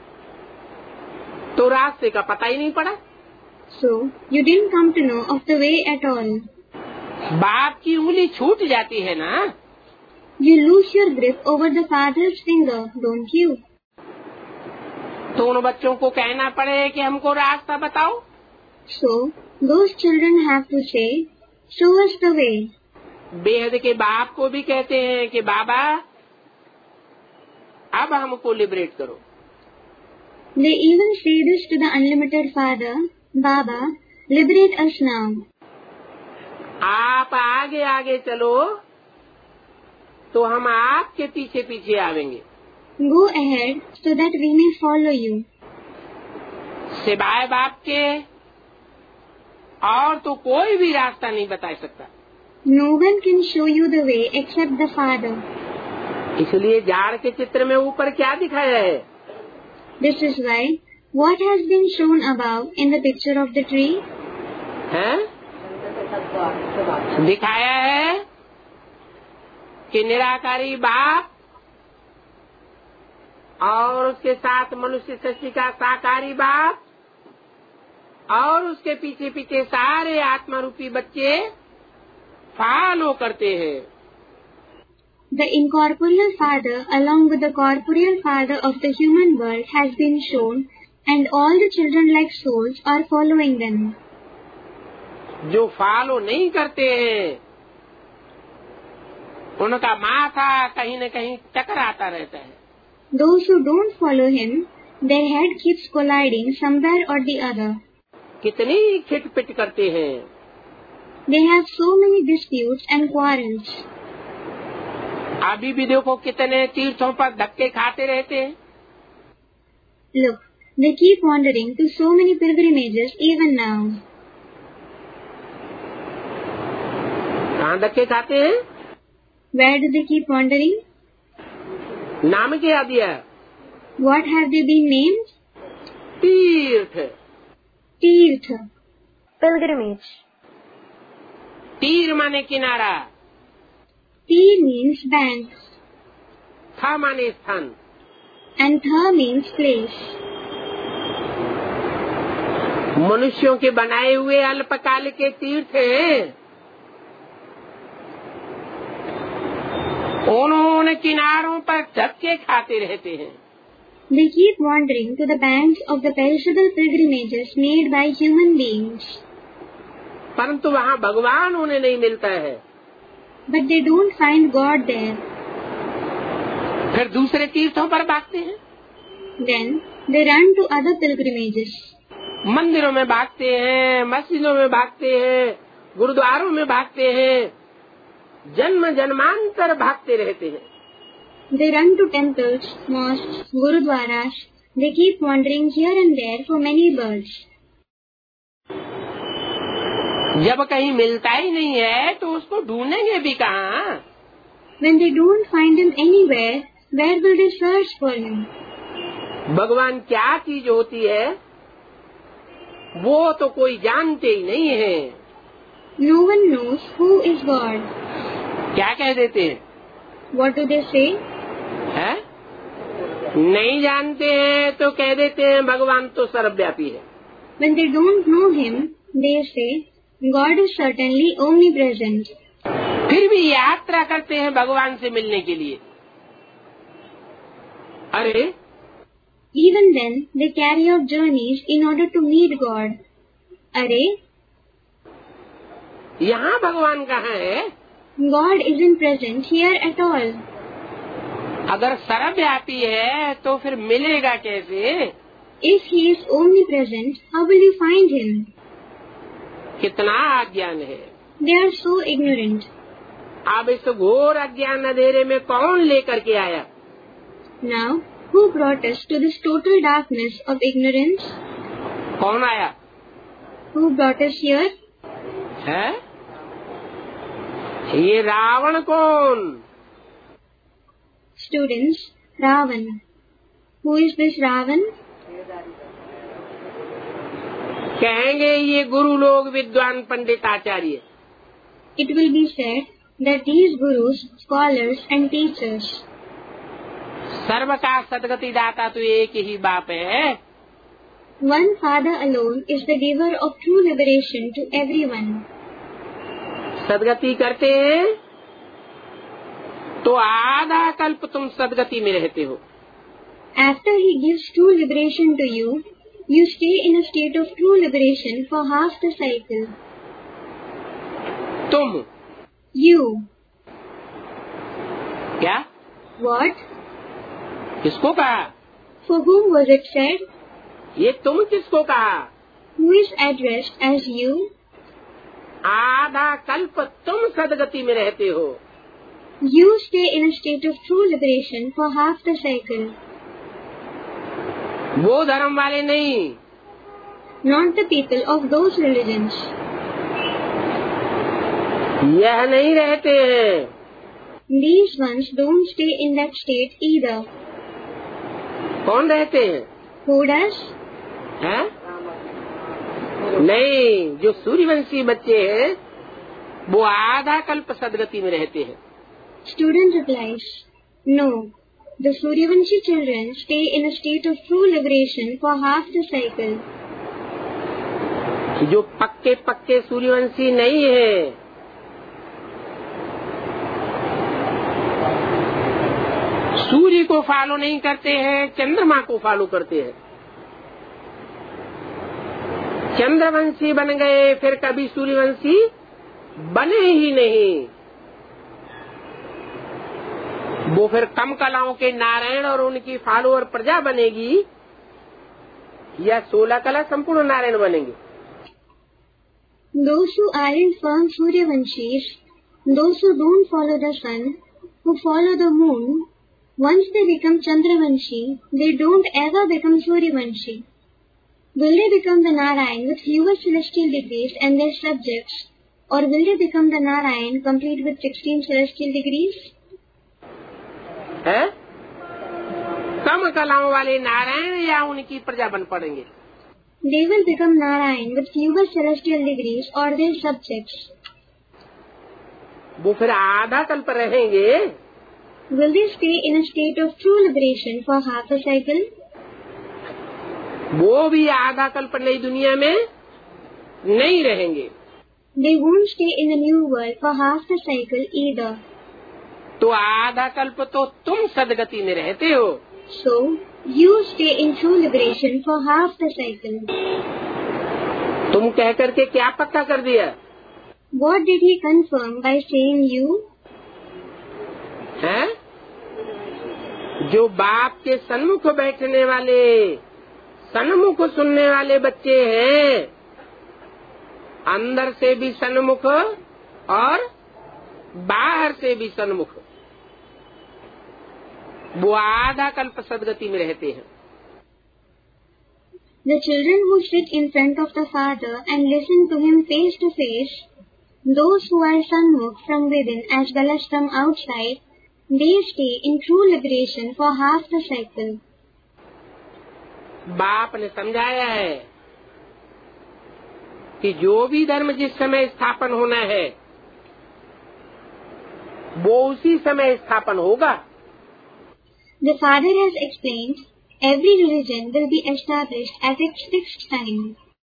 तो रास्ते का पता ही नहीं पड़ा। So, you didn't come to know of the way at all. बाप की उंगली छूट जाती है ना। You lose your grip over the father's finger, don't you? तो उन बच्चों को कहना पड़े कि हमको रास्ता बताओ। So, those children have to say, show us the way. बेहद के बाप को भी कहते हैं कि बाबा अब हमको लिबरेट करो। They even say this to the unlimited Father, Baba, liberate us now. आप आगे आगे चलो तो हम आपके पीछे पीछे आवेंगे। Go ahead so that we may follow you. सिवाय बाप के और तो कोई भी रास्ता नहीं बता सकता। No one can show you the way except the Father. इसलिए झाड़ के चित्र में ऊपर क्या दिखाया है? This is why what has been shown above in the picture of the tree है? दिखाया है कि निराकारी बाप और उसके साथ मनुष्य सृष्टि का साकारी बाप और उसके पीछे पीछे सारे आत्मा रूपी बच्चे फॉलो करते हैं। The incorporeal Father along with the corporeal Father of the human world has been shown and all the children like souls are following them. जो फॉलो नहीं करते हैं उनका माथा कहीं न कहीं टकराता रहता है. Those who don't follow him, their head keeps colliding somewhere or the other. कितनी खिटपिट करते हैं. They have so many disputes and quarrels. अभी भी देखो कितने तीर्थों पर धक्के खाते रहते हैं. Look, they keep wandering to so many pilgrimages even now. कहाँ धक्के खाते हैं? Where do they keep wandering? नाम क्या दिया? What have they been named? तीर्थ. Tirtha. Pilgrimage. तीर माने किनारा. Tir means bank. था माने स्थान. And Tha means place. मनुष्यों के बनाए हुए अल्पकाल के तीर्थ हैं. उन्होंने किनारों पर धक्के खाते रहते हैं. They keep wandering to the banks of the perishable pilgrimages made by human beings. परंतु वहाँ भगवान उन्हें नहीं मिलता है. But they don't find God there. फिर दूसरे तीर्थों पर भागते हैं. Then they run to other pilgrimages. मंदिरों में भागते हैं, मस्जिदों में भागते हैं, गुरुद्वारों में भागते हैं, जन्म जन्मांतर भागते रहते हैं. They run to temples, mosques, gurudwaras. They keep wandering here and there for many births. जब कहीं मिलता ही नहीं है तो उसको ढूंढेंगे भी कहाँ? When they don't find him anywhere, where will they search for him? भगवान क्या चीज होती है वो तो कोई जानते ही नहीं है. No one knows who is God. क्या कह देते हैं? What do they say? है? नहीं जानते हैं तो कह देते हैं भगवान तो सर्वव्यापी है. When they don't know him, they say, God is certainly omnipresent. फिर भी यात्रा करते हैं भगवान से मिलने के लिए. अरे Even then, they carry out journeys in order to meet God. अरे यहाँ भगवान कहाँ है? God isn't present here at all. अगर सर्वव्यापी है तो फिर मिलेगा कैसे? If he is omnipresent, how will you find him? कितना अज्ञान है. They are so ignorant. अब इस घोर अज्ञान अंधेरे में कौन लेकर के आया? Now, who brought us to this total darkness of ignorance? कौन आया? Who brought us here? है? ये रावण कौन? Students, Ravan. Who is this Ravan? कहेंगे ये गुरु लोग विद्वान पंडित आचार्य. It will be said that these gurus, scholars and teachers. सर्व का सदगति दाता तो एक ही बाप है. One Father alone is the giver of true liberation to everyone. सदगति करते हैं तो आधा कल्प तुम सदगति में रहते हो. After he gives true liberation to you, you stay in a state of true liberation for half the cycle. तुम. You. क्या? What? किसको कहा? For whom was it said? ये तुम किसको कहा? Who is addressed as you? आधा कल्प तुम सदगति में रहते हो. You stay in a state of true liberation for half the cycle. वो धर्म वाले नहीं. Not the people of those religions. यह नहीं रहते हैं. These ones don't stay in that state either. कौन रहते हैं? Who does? हैं? नहीं, जो सूर्यवंशी बच्चे हैं वो आधा कल्प सदगति में रहते हैं. Student replies, no. The Suryavanshi children stay in a state of true liberation for half the cycle. जो पक्के पक्के सूर्यवंशी नहीं है सूर्य को फॉलो नहीं करते हैं, चंद्रमा को फॉलो करते हैं. चंद्रवंशी बन गए, फिर कभी सूर्यवंशी बने ही नहीं। वो फिर कम कलाओं के नारायण और उनकी फॉलोअर प्रजा बनेगी, या 16 कला संपूर्ण नारायण बनेंगे। Those who aren't firm Suryavanshis, those who don't follow the sun, who follow the moon, once they become Chandravanshi, they don't ever become Suryavanshi. Will they become the Narayan with fewer celestial degrees and their subjects, or will they become the Narayan complete with 16 celestial degrees? है? कम कलाओं वाले नारायण या उनकी प्रजा बन पड़ेंगे। They will become Narayan with fewer celestial degrees or their subjects. वो फिर आधा कल्प रहेंगे। Will they stay in a state of true liberation for half a cycle? वो भी आधा कल्प नई दुनिया में नहीं रहेंगे। They won't stay in the new world for half a cycle either. तो आधा कल्प तो तुम सदगति में रहते हो। So, you stay in true liberation for half the cycle. तुम कह करके क्या पक्का कर दिया? What did he confirm by saying you? हैं? जो बाप के सन्मुख बैठने वाले, सन्मुख सुनने वाले बच्चे हैं, अंदर से भी सन्मुख और बाहर से भी सन्मुख, वो आधा कल्प सदगति में रहते हैं। The children who sit in front of the Father and listen to him face to face, those who are Sanmukh from within as well as from outside, they stay in true liberation for half the cycle. बाप ने समझाया है कि जो भी धर्म जिस समय स्थापन होना है, वो उसी समय स्थापन होगा। The Father has explained, every religion will be established at its fixed time.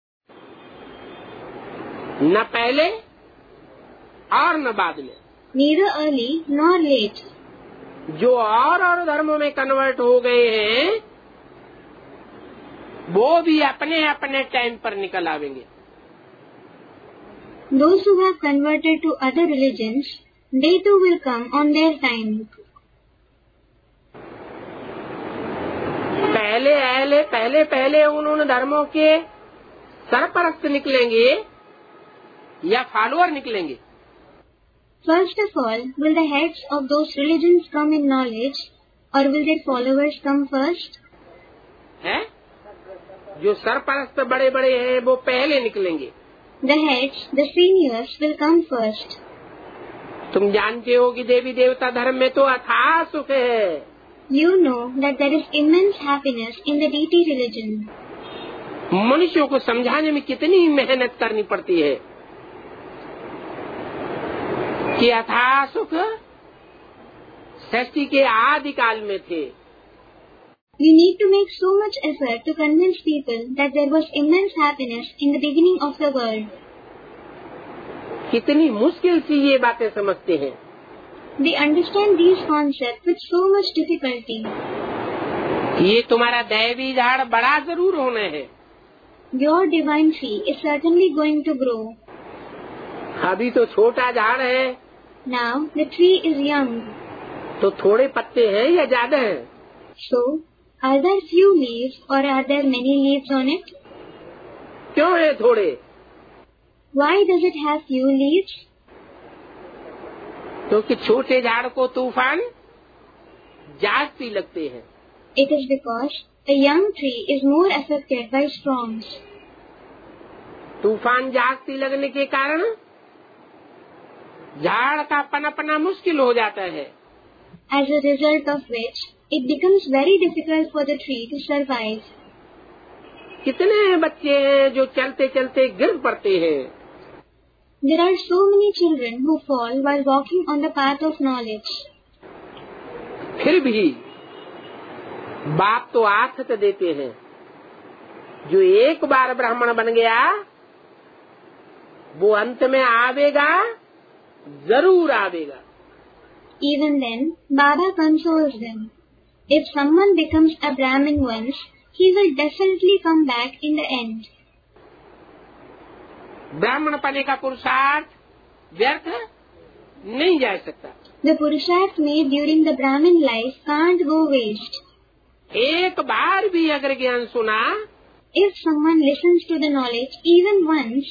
न पहले और न बाद में। Neither early nor late. जो और धर्मों में कन्वर्ट हो गए हैं, वो भी अपने अपने टाइम पर निकल आवेंगे। Those who have converted to other religions, they too will come on their time. पहले उन धर्मों के सरपरस्त निकलेंगे या फॉलोअर निकलेंगे? First of all, will the heads of those religions come in knowledge, or will their followers come first? है? जो सरपरस्त बड़े बड़े हैं वो पहले निकलेंगे। The heads, the seniors, will come first. तुम जानते हो कि देवी देवता धर्म में तो अथाह सुख है। You know that there is immense happiness in the deity religion. मनुष्यों को समझाने में कितनी मेहनत करनी पड़ती है कि अथाह सुख सृष्टि के आदि काल में थे। You need to make so much effort to convince people that there was immense happiness in the beginning of the world. कितनी मुश्किल से ये बातें समझते हैं। They understand these concepts with so much difficulty. ये तुम्हारा दैवी झाड़ बड़ा जरूर होना है। Your divine tree is certainly going to grow. अभी तो छोटा झाड़ है। Now the tree is young. तो थोड़े पत्ते हैं या ज्यादा हैं? So, are there few leaves or are there many leaves on it? क्यों है थोड़े? Why does it have few leaves? क्योंकि छोटे झाड़ को तूफान जागती लगते हैं। It is because a young tree is more affected by storms. तूफान जागती लगने के कारण झाड़ का पनपना मुश्किल हो जाता है। As a result of which, it becomes very difficult for the tree to survive. कितने बच्चे हैं जो चलते चलते गिर पड़ते हैं। There are so many children who fall while walking on the path of knowledge. फिर भी बाप तो आथत देते हैं, जो एक बार ब्राह्मण बन गया वो अंत में आवेगा, जरूर आवेगा। Even then, Baba consoles them. If someone becomes a Brahmin once, he will definitely come back in the end. ब्राह्मण पने का पुरुषार्थ व्यर्थ नहीं जा सकता। The Purusharth made during the Brahmin life can't go waste. एक बार भी अगर ज्ञान सुना, If someone listens to the knowledge even once,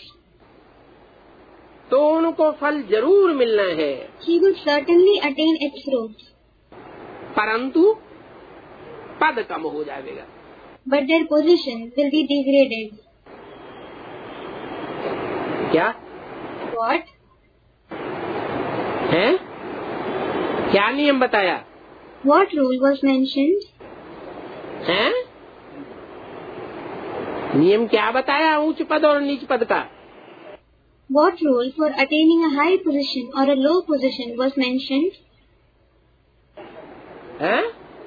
तो उनको फल जरूर मिलना है, he will certainly attain its fruits. परंतु पद कम हो जाएगा। But their position will be degraded. क्या What? है? क्या नियम बताया? What rule was mentioned? है? नियम क्या बताया ऊंच पद और नीच पद का? What rule for attaining a high position or a low position was mentioned? है?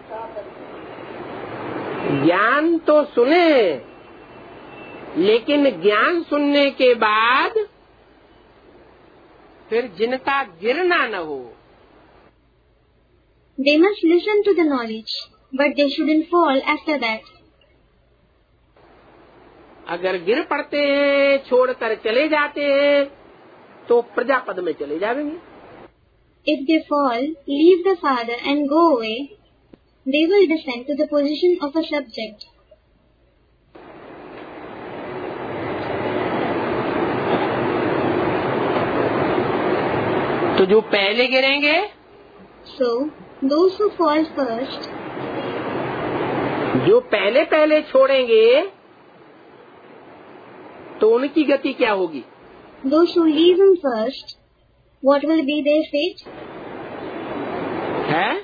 ज्ञान तो सुने, लेकिन ज्ञान सुनने के बाद फिर जिनका गिरना न हो। They must listen to the knowledge, but they shouldn't fall after that. अगर गिर पड़ते हैं, छोड़कर चले जाते हैं, तो प्रजापद में चले जाएंगे। If they fall, leave the father and go away, they will descend to the position of a subject. तो जो पहले गिरेंगे, So, those who fall first, जो पहले छोड़ेंगे, तो उनकी गति क्या होगी? those who leave him first, what will be their fate? है?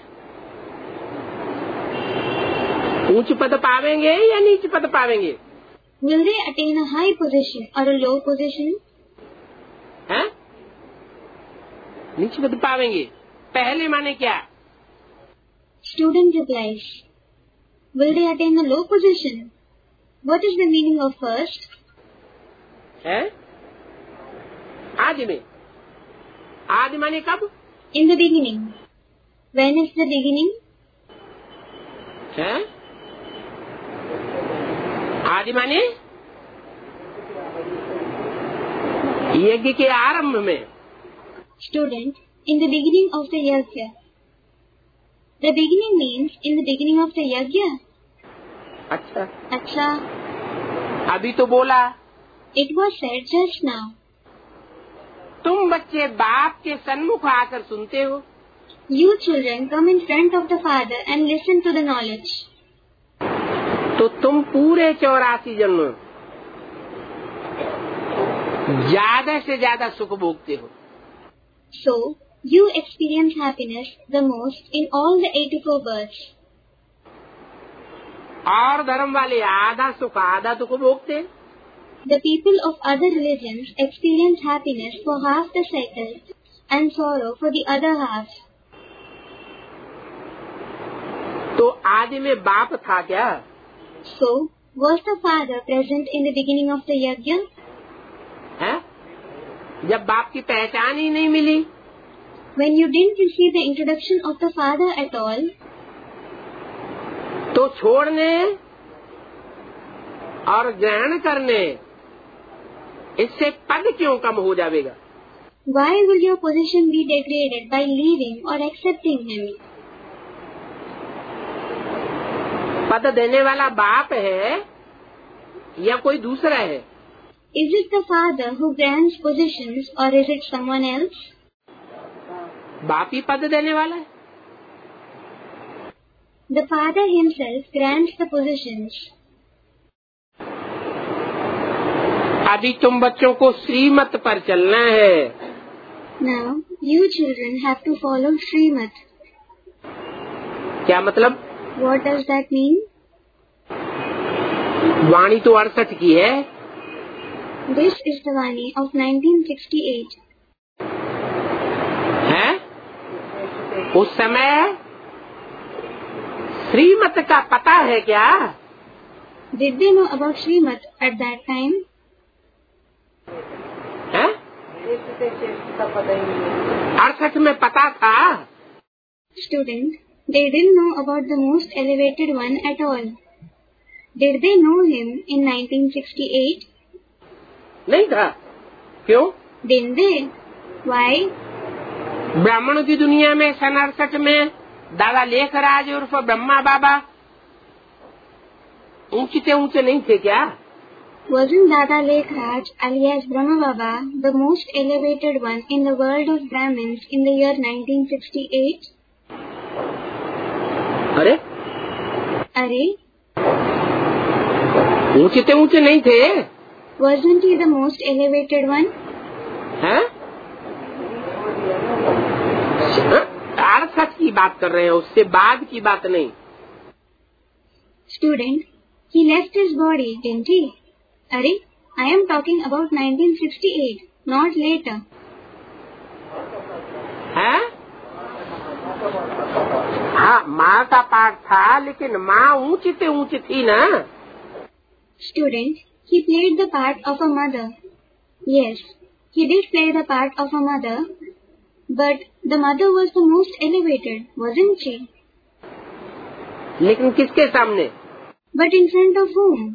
ऊंच पद पावेंगे या नीच पद पावेंगे? Will they attain a high position or a low position? है? नीच पद पावेंगे। पहले माने क्या? Student replies, will they attain a low position? What is the meaning of first? है? आदि में। आदि माने कब? In the beginning. When is the beginning? है? आदि माने यज्ञ के आरंभ में। Student, in the beginning of the yajna. The beginning means in the beginning of the yajna. अच्छा, Acha, अभी तो बोला। it was said just now. तुम बच्चे बाप के सन्मुख आकर सुनते हो, You children come in front of the father and listen to the knowledge. तो तुम पूरे 84 जन्म ज्यादा से ज्यादा सुख भोगते हो। So, you experience happiness the most in all the 84 births. और धर्म वाले आधा सुख आधा दुख भोगते। The people of other religions experience happiness for half the cycle and sorrow for the other half. तो आदि में बाप था क्या? So, was the father present in the beginning of the yajna? है? जब बाप की पहचान ही नहीं मिली, When you didn't receive the introduction of the father at all, तो छोड़ने और ग्रहण करने इससे पद क्यों कम हो जाएगा? why will your position be degraded by leaving or accepting him? पद देने वाला बाप है या कोई दूसरा है? Is it the father who grants positions or is it someone else? बाप ही पद देने वाला है। The father himself grants the positions. अभी तुम बच्चों को श्रीमत पर चलना है। Now, you children have to follow Srimad. क्या मतलब? What does that mean? वाणी तो 68 की है। This is the Vani of 1968. है? उस समय श्रीमत का पता है क्या? Did they know about Srimad at that time? है? 68 में पता था? Student, they didn't know about the most elevated one at all. Did they know him in 1968? नहीं था। क्यों? Didn't they? Why? ब्राह्मणों की दुनिया में सन 68 में दादा लेखराज उर्फ ब्रह्मा बाबा ऊंचे ऊंचे नहीं थे क्या? Wasn't Dada Lekhraj alias Brahma Baba the most elevated one in the world of Brahmins in the year 1968? अरे ऊंचे नहीं थे? Wasn't he the most elevated one? हैं? सच की बात कर रहे हैं, उससे बाद की बात नहीं। Student, he left his body, didn't he? Arey, I am talking about 1968, not later. हैं? हाँ, माँ का पाठ था, लेकिन माँ ऊंची से ऊंची थी ना। Student, he played the part of a mother. Yes, he did play the part of a mother, but the mother was the most elevated, wasn't she? लेकिन किसके सामने? But in front of whom?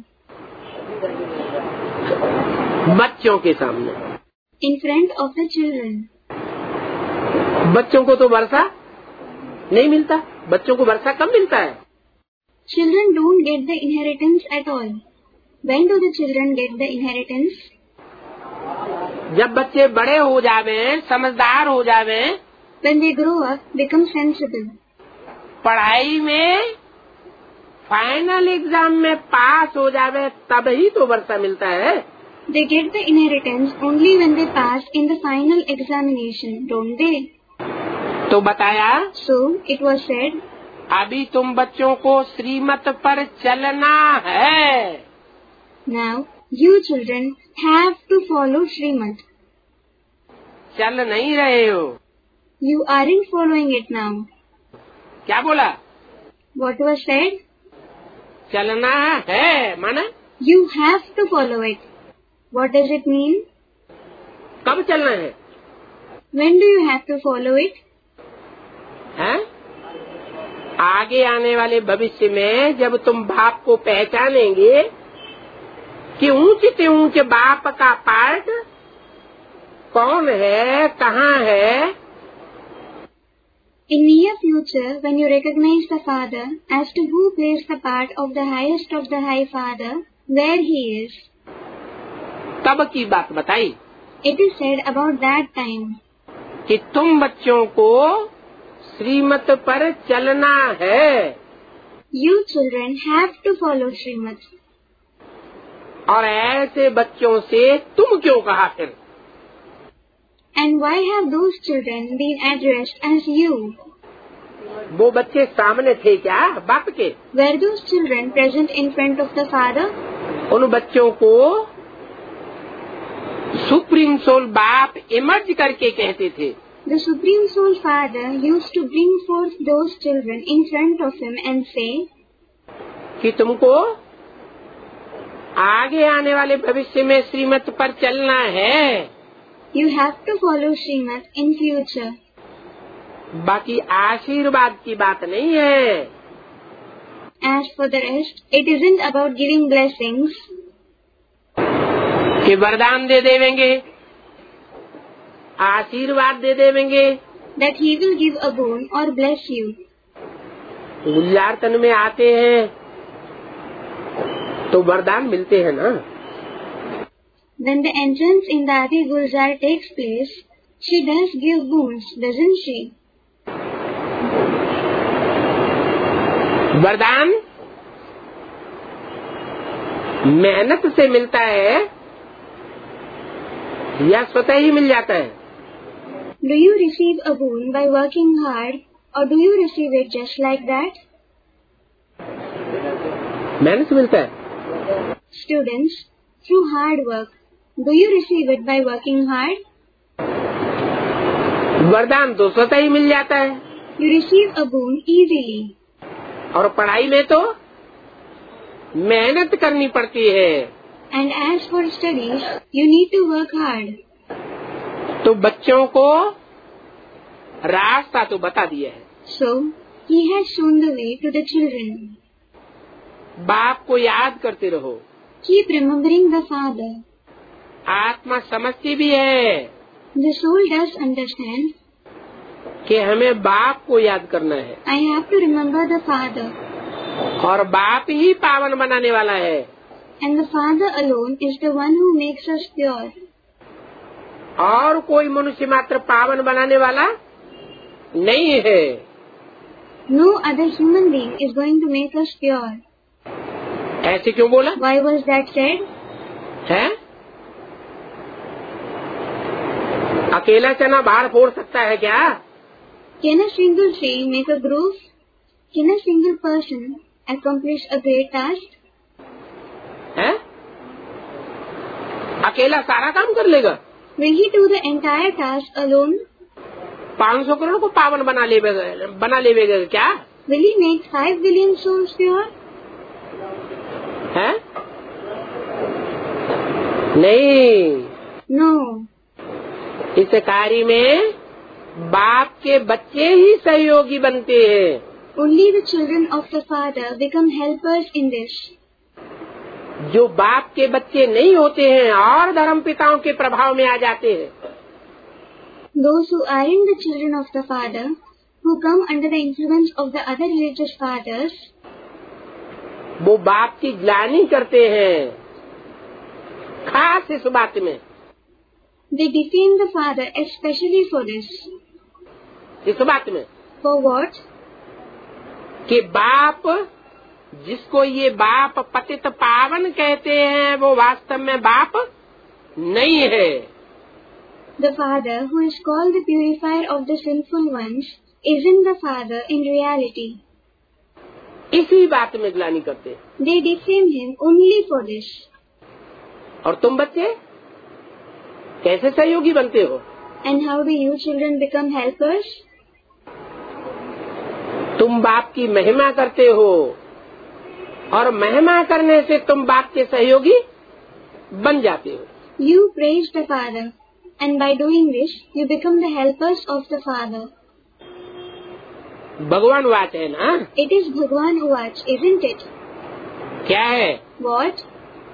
बच्चों के सामने। In front of the children. बच्चों को तो वर्षा नहीं मिलता। बच्चों को वर्षा कब मिलता है? Children don't get the inheritance at all. When do the children get the inheritance? जब बच्चे बड़े हो जावे, समझदार हो जावे, When they grow up, become sensible. पढ़ाई में फाइनल एग्जाम में पास हो जावे, तब ही तो वर्षा मिलता है। They get the inheritance only when they pass in the final examination, don't they? तो बताया, So, it was said, अभी तुम बच्चों को श्रीमत पर चलना है। now, you children have to follow Srimad. चल नहीं रहे हो। You aren't following it now. क्या बोला? What was said? चलना है माना? You have to follow it. What does it mean? कब चलना है? When do you have to follow it? हैं? आगे आने वाले भविष्य में जब तुम बाप को पहचानेंगे कि ऊंचे से ऊंचे बाप का पार्ट कौन है, कहाँ है। In near future, when you recognize the Father as to who plays the part of the High Father, where he is, तब की बात बताई it is said about that time कि तुम बच्चों को श्रीमत पर चलना है। you children have to follow Srimad. और ऐसे बच्चों से तुम क्यों कहा फिर? And why have those children been addressed as you? वो बच्चे सामने थे क्या बाप के? Were those children present in front of the Father? उन बच्चों को सुप्रीम सोल बाप इमर्ज करके कहते थे। The Supreme Soul Father used to bring forth those children in front of him and say कि तुमको आगे आने वाले भविष्य में श्रीमत पर चलना है। You have to follow Srimad in future. बाकी आशीर्वाद की बात नहीं है। As for the rest, it isn't about giving blessings. कि वरदान दे देवेंगे, आशीर्वाद दे देवेंगे, That he will give a boon or bless you. गुलजारतन में आते हैं तो वरदान मिलते हैं ना। When the entrance in the Adi Gulzar takes place, she does give boons, doesn't she? वरदान मेहनत से मिलता है या स्वतः ही मिल जाता है? Do you receive a boon by working hard or do you receive it just like that? मेहनत से मिलता है। Students, through hard work. Do you receive it by working hard? वरदान तो स्वतः ही मिल जाता है। You receive a boon easily. और पढ़ाई में तो मेहनत करनी पड़ती है। And as for studies, you need to work hard. तो बच्चों को रास्ता तो बता दिया है। So, he has shown the way to the children. बाप को याद करते रहो। Keep remembering the Father. आत्मा समझती भी है The soul does understand. कि हमें बाप को याद करना है I have to remember the Father. और बाप ही पावन बनाने वाला है। And the Father alone is the one who makes us pure. और कोई मनुष्य मात्र पावन बनाने वाला नहीं है। No other human being is going to make us pure. ऐसे क्यों बोला Why was that said? है? अकेला चना बाहर फोड़ सकता है क्या? Can a single tree make a grove? Can a single person accomplish a great task? है? अकेला सारा काम कर लेगा? Will he do the entire task alone? 500 crore को पावन बना लेगा क्या? Will he make 5 billion souls pure? है? नहीं। No. इस कार्य में बाप के बच्चे ही सहयोगी बनते हैं। Only the children of the Father become helpers in this. जो बाप के बच्चे नहीं होते हैं और धर्म पिताओं के प्रभाव में आ जाते हैं, Those who aren't the children of the Father, who come under the influence of the other religious fathers, वो बाप की ग्लानि करते हैं। खास इस बात में, they defame the Father especially for this. इस बात में For what? कि बाप जिसको ये बाप पतित पावन कहते हैं वो वास्तव में बाप नहीं है। The Father, who is called the purifier of the sinful ones, isn't the Father in reality. इसी बात में ग्लानि करते हैं। They defame him only for this. और तुम बच्चे कैसे सहयोगी बनते हो? And how do you children become helpers? तुम बाप की महिमा करते हो और महिमा करने से तुम बाप के सहयोगी बन जाते हो। You praise the Father, and by doing this, you become the helpers of the Father. भगवान वाच है ना? It is Bhagwan Uvach, isn't it? क्या है? What?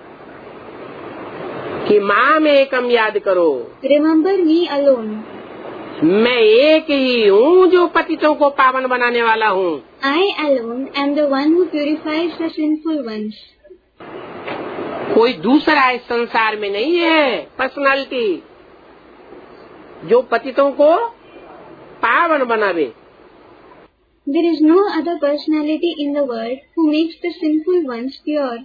कि माँ में एकम याद करो, Remember me alone. मैं एक ही हूँ जो पतितों को पावन बनाने वाला हूँ। I alone am the one who purifies the sinful ones. कोई दूसरा इस संसार में नहीं है पर्सनालिटी जो पतितों को पावन बनावे। There is no other personality in the world who makes the sinful ones pure.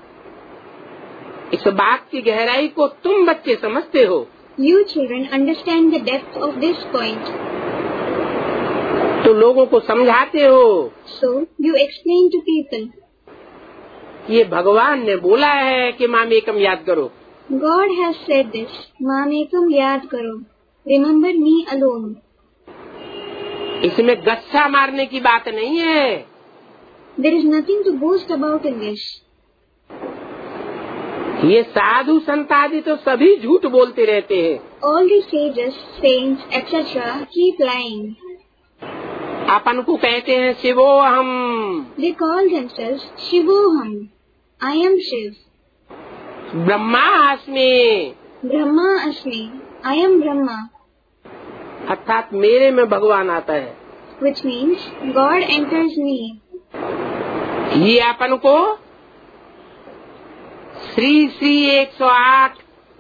इस बात की गहराई को तुम बच्चे समझते हो। You children understand the depth of this point. तो लोगों को समझाते हो। So, you explain to people. ये भगवान ने बोला है कि मामेकम याद करो। God has said this. Mamekam याद करो. Remember me alone. इसमें गस्सा मारने की बात नहीं है। There is nothing to boast about in this. ये साधु संत आदि तो सभी झूठ बोलते रहते हैं। All the sages, saints, etc. keep lying. अपन को कहते हैं शिवो हम। They call themselves Shivoham. I am Shiv. ब्रह्मास्मि। Brahma Asmi. I am Brahma. अर्थात मेरे में भगवान आता है। Which means God enters me. ये अपन को श्री श्री 108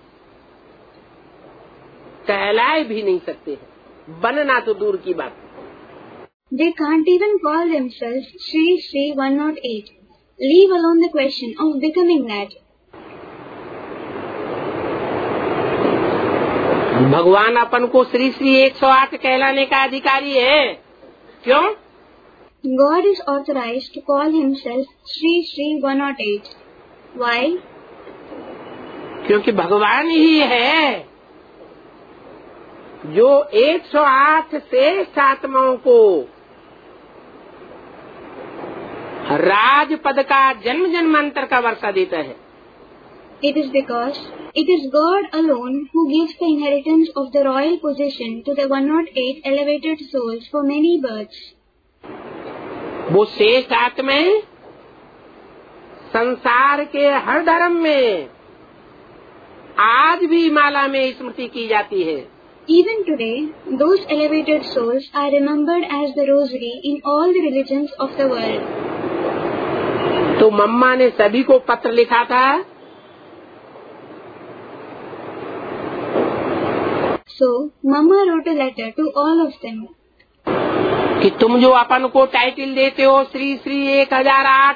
कहलाए भी नहीं सकते, बनना तो दूर की बात। They can't even call themselves Sri Sri 108. Leave alone the question of becoming that. भगवान अपन को श्री श्री 108 कहलाने का अधिकारी है। क्यों? God is authorized to call himself Sri Sri 108. Why? क्योंकि भगवान ही है जो 108 श्रेष्ठ आत्माओं को राजपद का जन्म जन्मांतर का वर्षा देता है। It is because it is God alone who gives the inheritance of the royal position to the 108 elevated souls for many births. वो श्रेष्ठ आत्माएं संसार के हर धर्म में आज भी माला में स्मृति की जाती है। Even today, those elevated souls are remembered as the rosary in all the religions of the world. तो मम्मा ने सभी को पत्र लिखा था। So, Mama wrote a letter to all of them. कि तुम जो अपन को टाइटल देते हो श्री श्री 1008,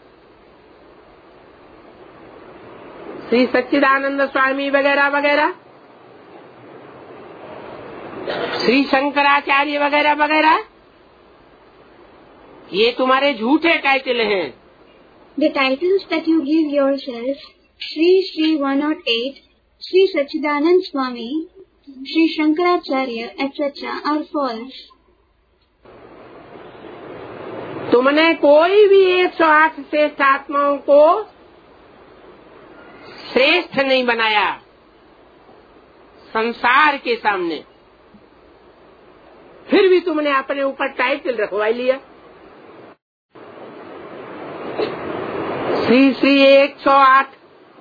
श्री सच्चिदानंद स्वामी वगैरह वगैरह, श्री शंकराचार्य वगैरह वगैरह, ये तुम्हारे झूठे टाइटल हैं। The titles that you give yourself, Shri Shri 108, Shri Sachidanand Swami, Shri Shankaracharya, etc. are false. तुमने कोई भी 108 श्रेष्ठ आत्माओं को श्रेष्ठ नहीं बनाया संसार के सामने, फिर भी तुमने अपने ऊपर टाइटल रखवा लिया। Shri Shri 108,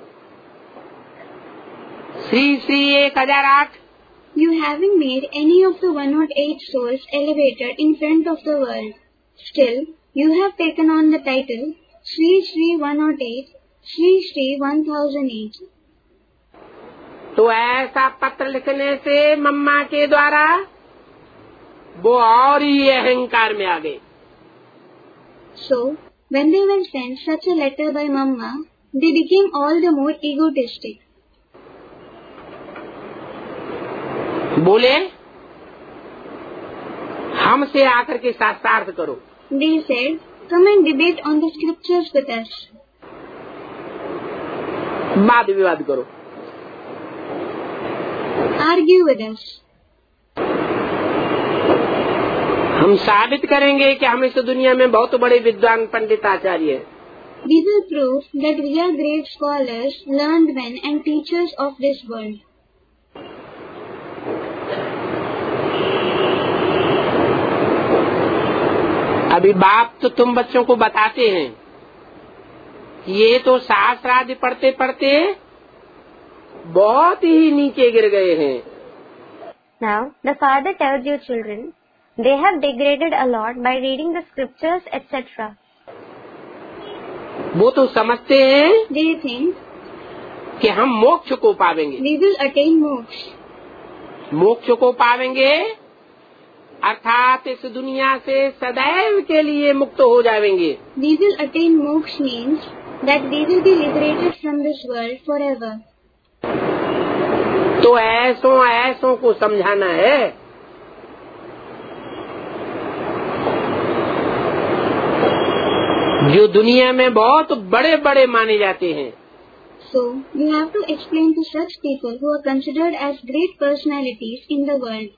Shri Shri 1008। You haven't made any of the 108 souls elevated in front of the world. Still, you have taken on the title Shri Shri 108, Shri Shri 1008. तो ऐसा पत्र लिखने से मम्मा के द्वारा वो और ही अहंकार में आ गए। So, when they were sent such a letter by Mama, they became all the more egotistic. बोले हमसे आकर के शास्त्रार्थ करो। They said, come and debate on the scriptures with us. वाद विवाद करो, Argue with us. हम साबित करेंगे कि हम इस दुनिया में बहुत बड़े विद्वान पंडित आचार्य हैं। We will prove that we are great scholars, learned men and teachers of this world. अभी बाप तो तुम बच्चों को बताते हैं, ये तो शास्त्र आदि पढ़ते पढ़ते बहुत ही नीचे गिर गए हैं। Now, the father tells you children, they have degraded a lot by reading the scriptures, etc. वो तो समझते हैं They think कि हम मोक्ष को पावेंगे। we will attain moksha. मोक्ष को पावेंगे अर्थात इस दुनिया से सदैव के लिए मुक्त हो जाएंगे। We will attain moksha means that we will be liberated from this world forever. तो ऐसों को समझाना है। जो दुनिया में बहुत बड़े बड़े माने जाते हैं। So, you have to explain to such people who are considered as great personalities in the world.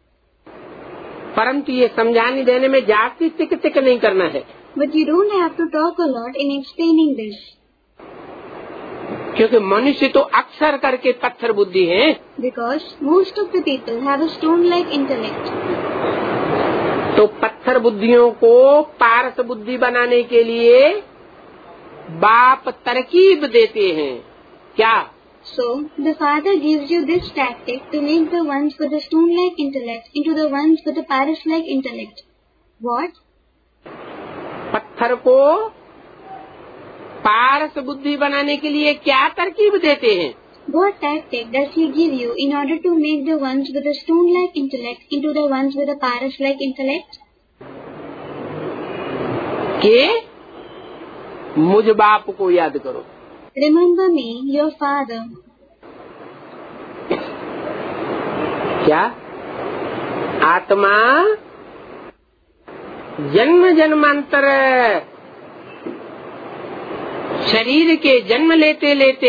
परंतु ये समझाने देने में जाति टिक टिक नहीं करना है। But you don't have to talk a lot in explaining this. क्योंकि मनुष्य तो अक्सर करके पत्थर बुद्धि है। Because most of the people have a stone-like intellect. तो पत्थर बुद्धियों को पारस बुद्धि बनाने के लिए बाप तरकीब देते हैं। क्या? So, the father gives you this tactic to make the ones with the stone-like intellect into the ones with the paras-like intellect. What? पत्थर को पारस बुद्धि बनाने के लिए क्या तरकीब देते हैं? What tactic does he give you in order to make the ones with the stone-like intellect into the ones with the paras-like intellect? कि मुझ बाप को याद करो। Remember me, your father. क्या? आत्मा जन्म जन्मांतर शरीर के जन्म लेते लेते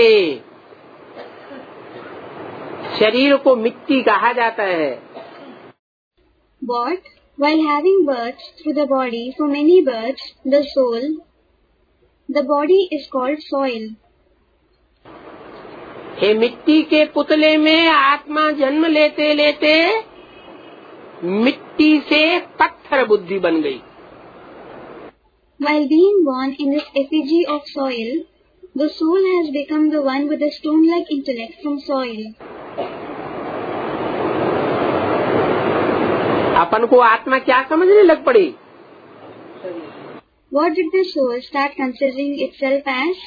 शरीर को मिट्टी कहा जाता है। What? While having birth through the body for many births, the soul, the body is called soil. ये मिट्टी के पुतले में आत्मा जन्म लेते लेते मिट्टी से पत्थर बुद्धि बन गई। While being born in this effigy of soil, The soul has become the one with a stone-like intellect from soil. अपन को आत्मा क्या समझने लग पड़ी? What did the soul start considering itself as?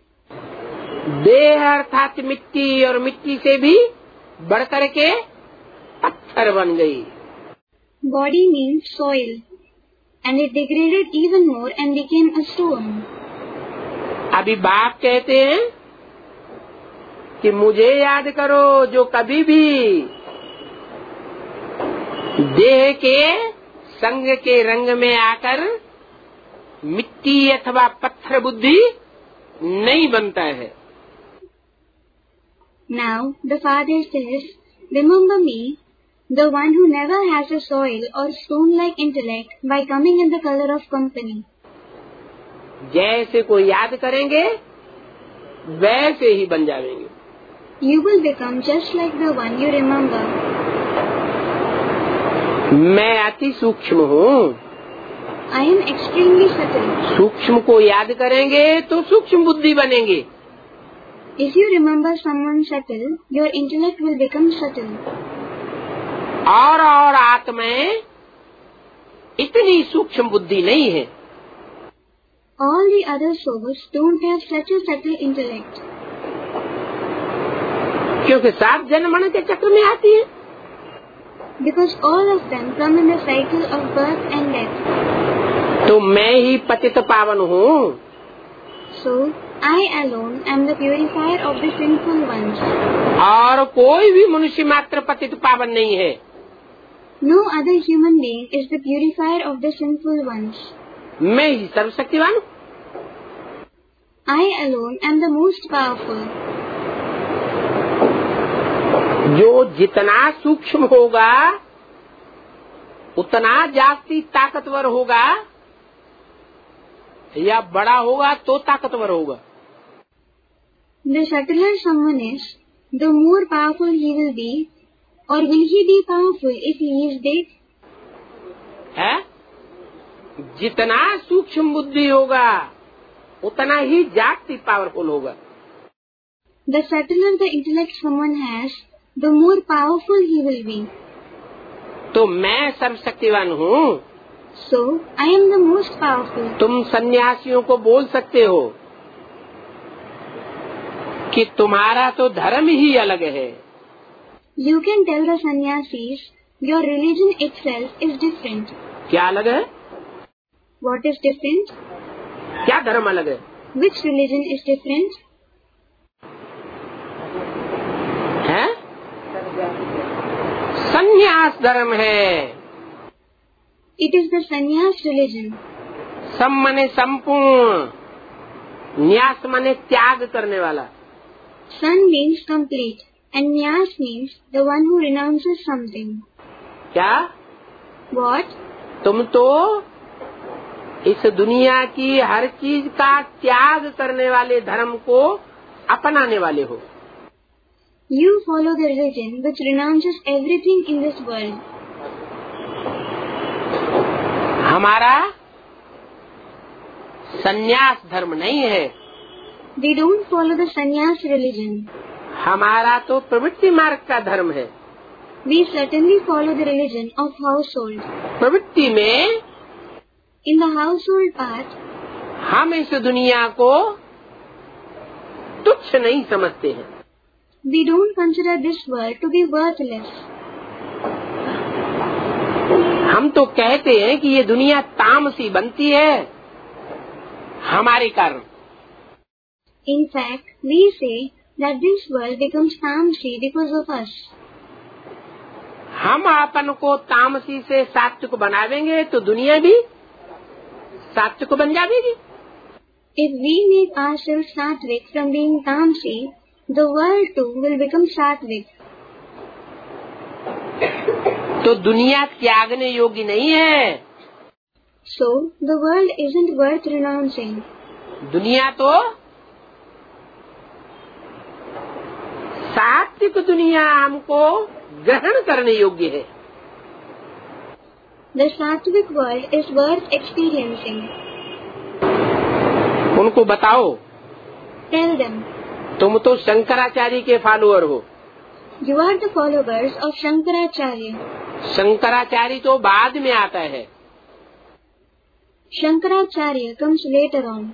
देह अर्थात मिट्टी, और मिट्टी से भी बढ़कर के पत्थर बन गई। Body means soil, and it degraded even more and became a stone. अभी बाप कहते हैं कि मुझे याद करो जो कभी भी देह के संग के रंग में आकर मिट्टी अथवा पत्थर बुद्धि नहीं बनता है। Now the Father says, remember me, the one who never has a soil or stone-like intellect by coming in the color of company. जैसे कोई याद करेंगे वैसे ही बन जाएंगे। You will become just like the one you remember. मैं अति सूक्ष्म हूँ। I am extremely subtle. सूक्ष्म को याद करेंगे तो सूक्ष्म बुद्धि बनेंगे। If you remember someone subtle, your intellect will become subtle. और आत्माएं इतनी सूक्ष्म बुद्धि नहीं है। All the other souls don't have such a subtle intellect. क्योंकि सब जन्म मरण के चक्र में आती है। Because all of them come in the cycle of birth and death. तो मैं ही पतित पावन हूँ। So I alone am the purifier of the sinful ones. और कोई भी मनुष्य मात्र पतित पावन नहीं है। No other human being is the purifier of the sinful ones. मैं ही सर्वशक्तिवान हूँ। I alone am the most powerful. जो जितना सूक्ष्म होगा उतना जास्ती ताकतवर होगा, या बड़ा होगा तो ताकतवर होगा। The subtler someone is, the more powerful he will be, or will he be powerful if he is big? है? जितना सूक्ष्म बुद्धि होगा उतना ही जास्ती पावरफुल होगा। The subtler the intellect someone has, the more powerful he will be. तो मैं सर्वशक्तिवान हूँ। So I am the most powerful. तुम सन्यासियों को बोल सकते हो कि तुम्हारा तो धर्म ही अलग है। You can tell the sannyasis, your religion itself is different. क्या अलग है? What is different? क्या धर्म अलग है? Which religion is different? है? संन्यास धर्म है। It is the sannyas religion. सम माने संपूर्ण, न्यास माने त्याग करने वाला। San means complete and nyas means the one who renounces something. क्या? What? तुम तो इस दुनिया की हर चीज का त्याग करने वाले धर्म को अपनाने वाले हो। You follow the religion which renounces everything in this world. हमारा संन्यास धर्म नहीं है। We don't follow the sannyas religion. हमारा तो प्रवृत्ति मार्ग का धर्म है। We certainly follow the religion of household. प्रवृत्ति में In the household path, हम इस दुनिया को तुच्छ नहीं समझते हैं। we don't consider this world to be worthless. हम तो कहते हैं कि ये दुनिया तामसी बनती है हमारे कारण। In fact, we say that this world becomes tamasi because of us. हम अपन को तामसी से सात्विक बनावेंगे तो दुनिया भी सात्विक बन जाएगी। If we make ourselves sattvic from being tamasi, the world too will become sattvic. तो दुनिया त्यागने योग्य नहीं है। So, the world isn't worth renouncing. दुनिया तो सात्विक दुनिया हमको ग्रहण करने योग्य है। The sattvic world is worth experiencing. उनको बताओ Tell them, तुम तो शंकराचार्य के फॉलोअर हो। you are the followers of Shankaracharya. Shankaracharya तो बाद में आता है। Shankaracharya comes later on.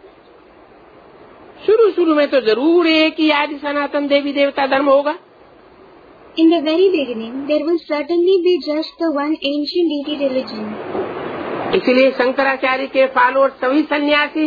शुरू में तो जरूर एक ही आदि सनातन देवी देवता धर्म होगा। In the very beginning, there will certainly be just the one ancient deity religion. इसलिए शंकराचार्य के फॉलोअर सभी सन्यासी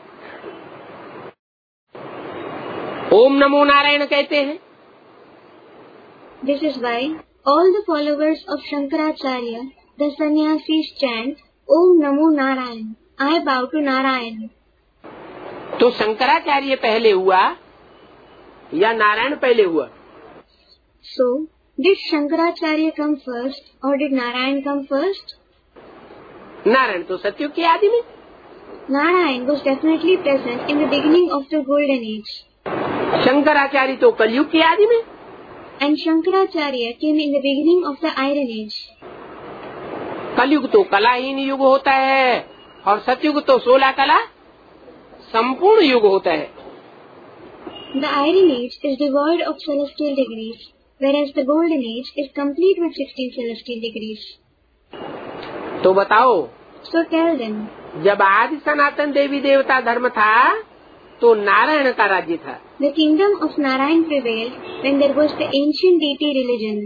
ओम नमो नारायण कहते हैं। This is why all the followers of Shankaracharya, the sannyasis chant Om Namo Narayan. I bow to Narayan. तो शंकराचार्य पहले हुआ या नारायण पहले हुआ? So, did Shankaracharya come first or did Narayan come first? Narayan तो सतयुग के आदि में। Narayan was definitely present in the beginning of the golden age. Shankaracharya तो कलयुग के आदि में। And Shankaracharya came in the beginning of the Iron Age. कलयुग तो कलाहीन युग होता है और सतयुग तो 16 कला संपूर्ण युग होता है। The Iron Age is devoid of celestial degrees, whereas the Golden Age is complete with 16 celestial degrees. तो बताओ, So tell them, जब आदि सनातन देवी देवता धर्म था तो नारायण का राज्य था। the kingdom of Narayan prevailed when there was the ancient deity religion.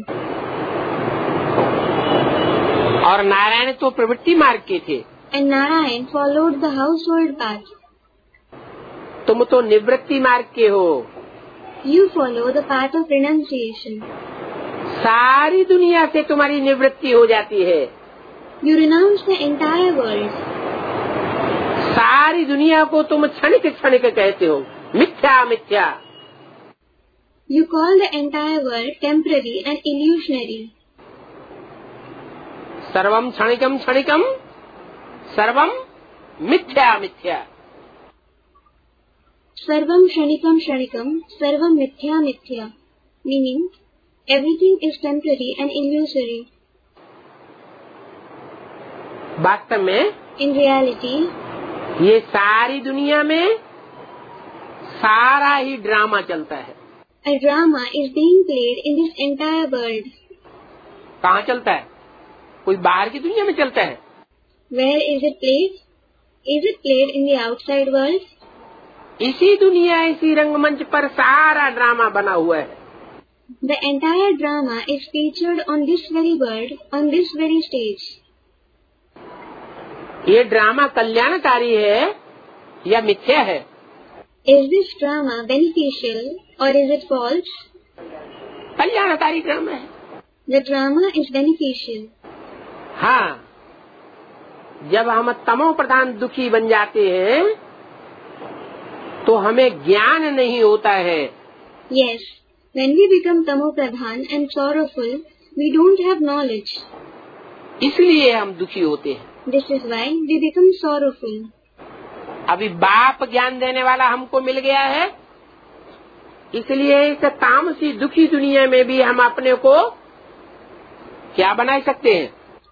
और नारायण तो प्रवृत्ति मार्ग के थे। And Narayan followed the household path. तुम तो निवृत्ति मार्ग के हो। You follow the path of renunciation. सारी दुनिया से तुम्हारी निवृत्ति हो जाती है। You renounce the entire world. सारी दुनिया को तुम क्षणिक क्षणिक कहते हो, मिथ्या मिथ्या। You call the entire world temporary and illusionary. सर्वम क्षणिकम क्षणिकम सर्वम मिथ्या मिथ्या। Sarvam shanikam shanikam, sarvam mithya mithya. Meaning, everything is temporary and illusory. वास्तव में In reality, ये सारी दुनिया में सारा ही ड्रामा चलता है। a drama is being played in this entire world. कहाँ चलता है? कोई बाहर की दुनिया में चलता है? Where is it played? Is it played in the outside world? इसी दुनिया इसी रंगमंच पर सारा ड्रामा बना हुआ है। The entire drama is featured on this very world, on this very stage. ये ड्रामा कल्याणकारी है या मिथ्या है? Is this drama beneficial or is it false? कल्याणकारी ड्रामा है। The drama is beneficial. हाँ, जब हम तमो प्रधान दुखी बन जाते हैं तो हमें ज्ञान नहीं होता है। Yes, when we become tamo pradhan and sorrowful, we don't have knowledge. इसलिए हम दुखी होते हैं। This is why we become sorrowful. अभी बाप ज्ञान देने वाला हमको मिल गया है, इसलिए इस तामसी दुखी दुनिया में भी हम अपने को क्या बना सकते हैं?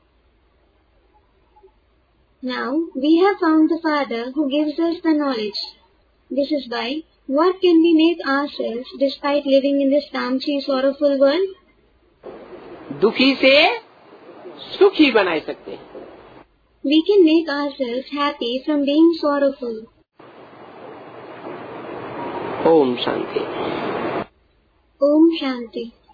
Now we have found the Father who gives us the knowledge. This is why, what can we make ourselves despite living in this tamsi sorrowful world? दुखी से सुखी बना सकते हैं। We can make ourselves happy from being sorrowful. Om Shanti. Om Shanti.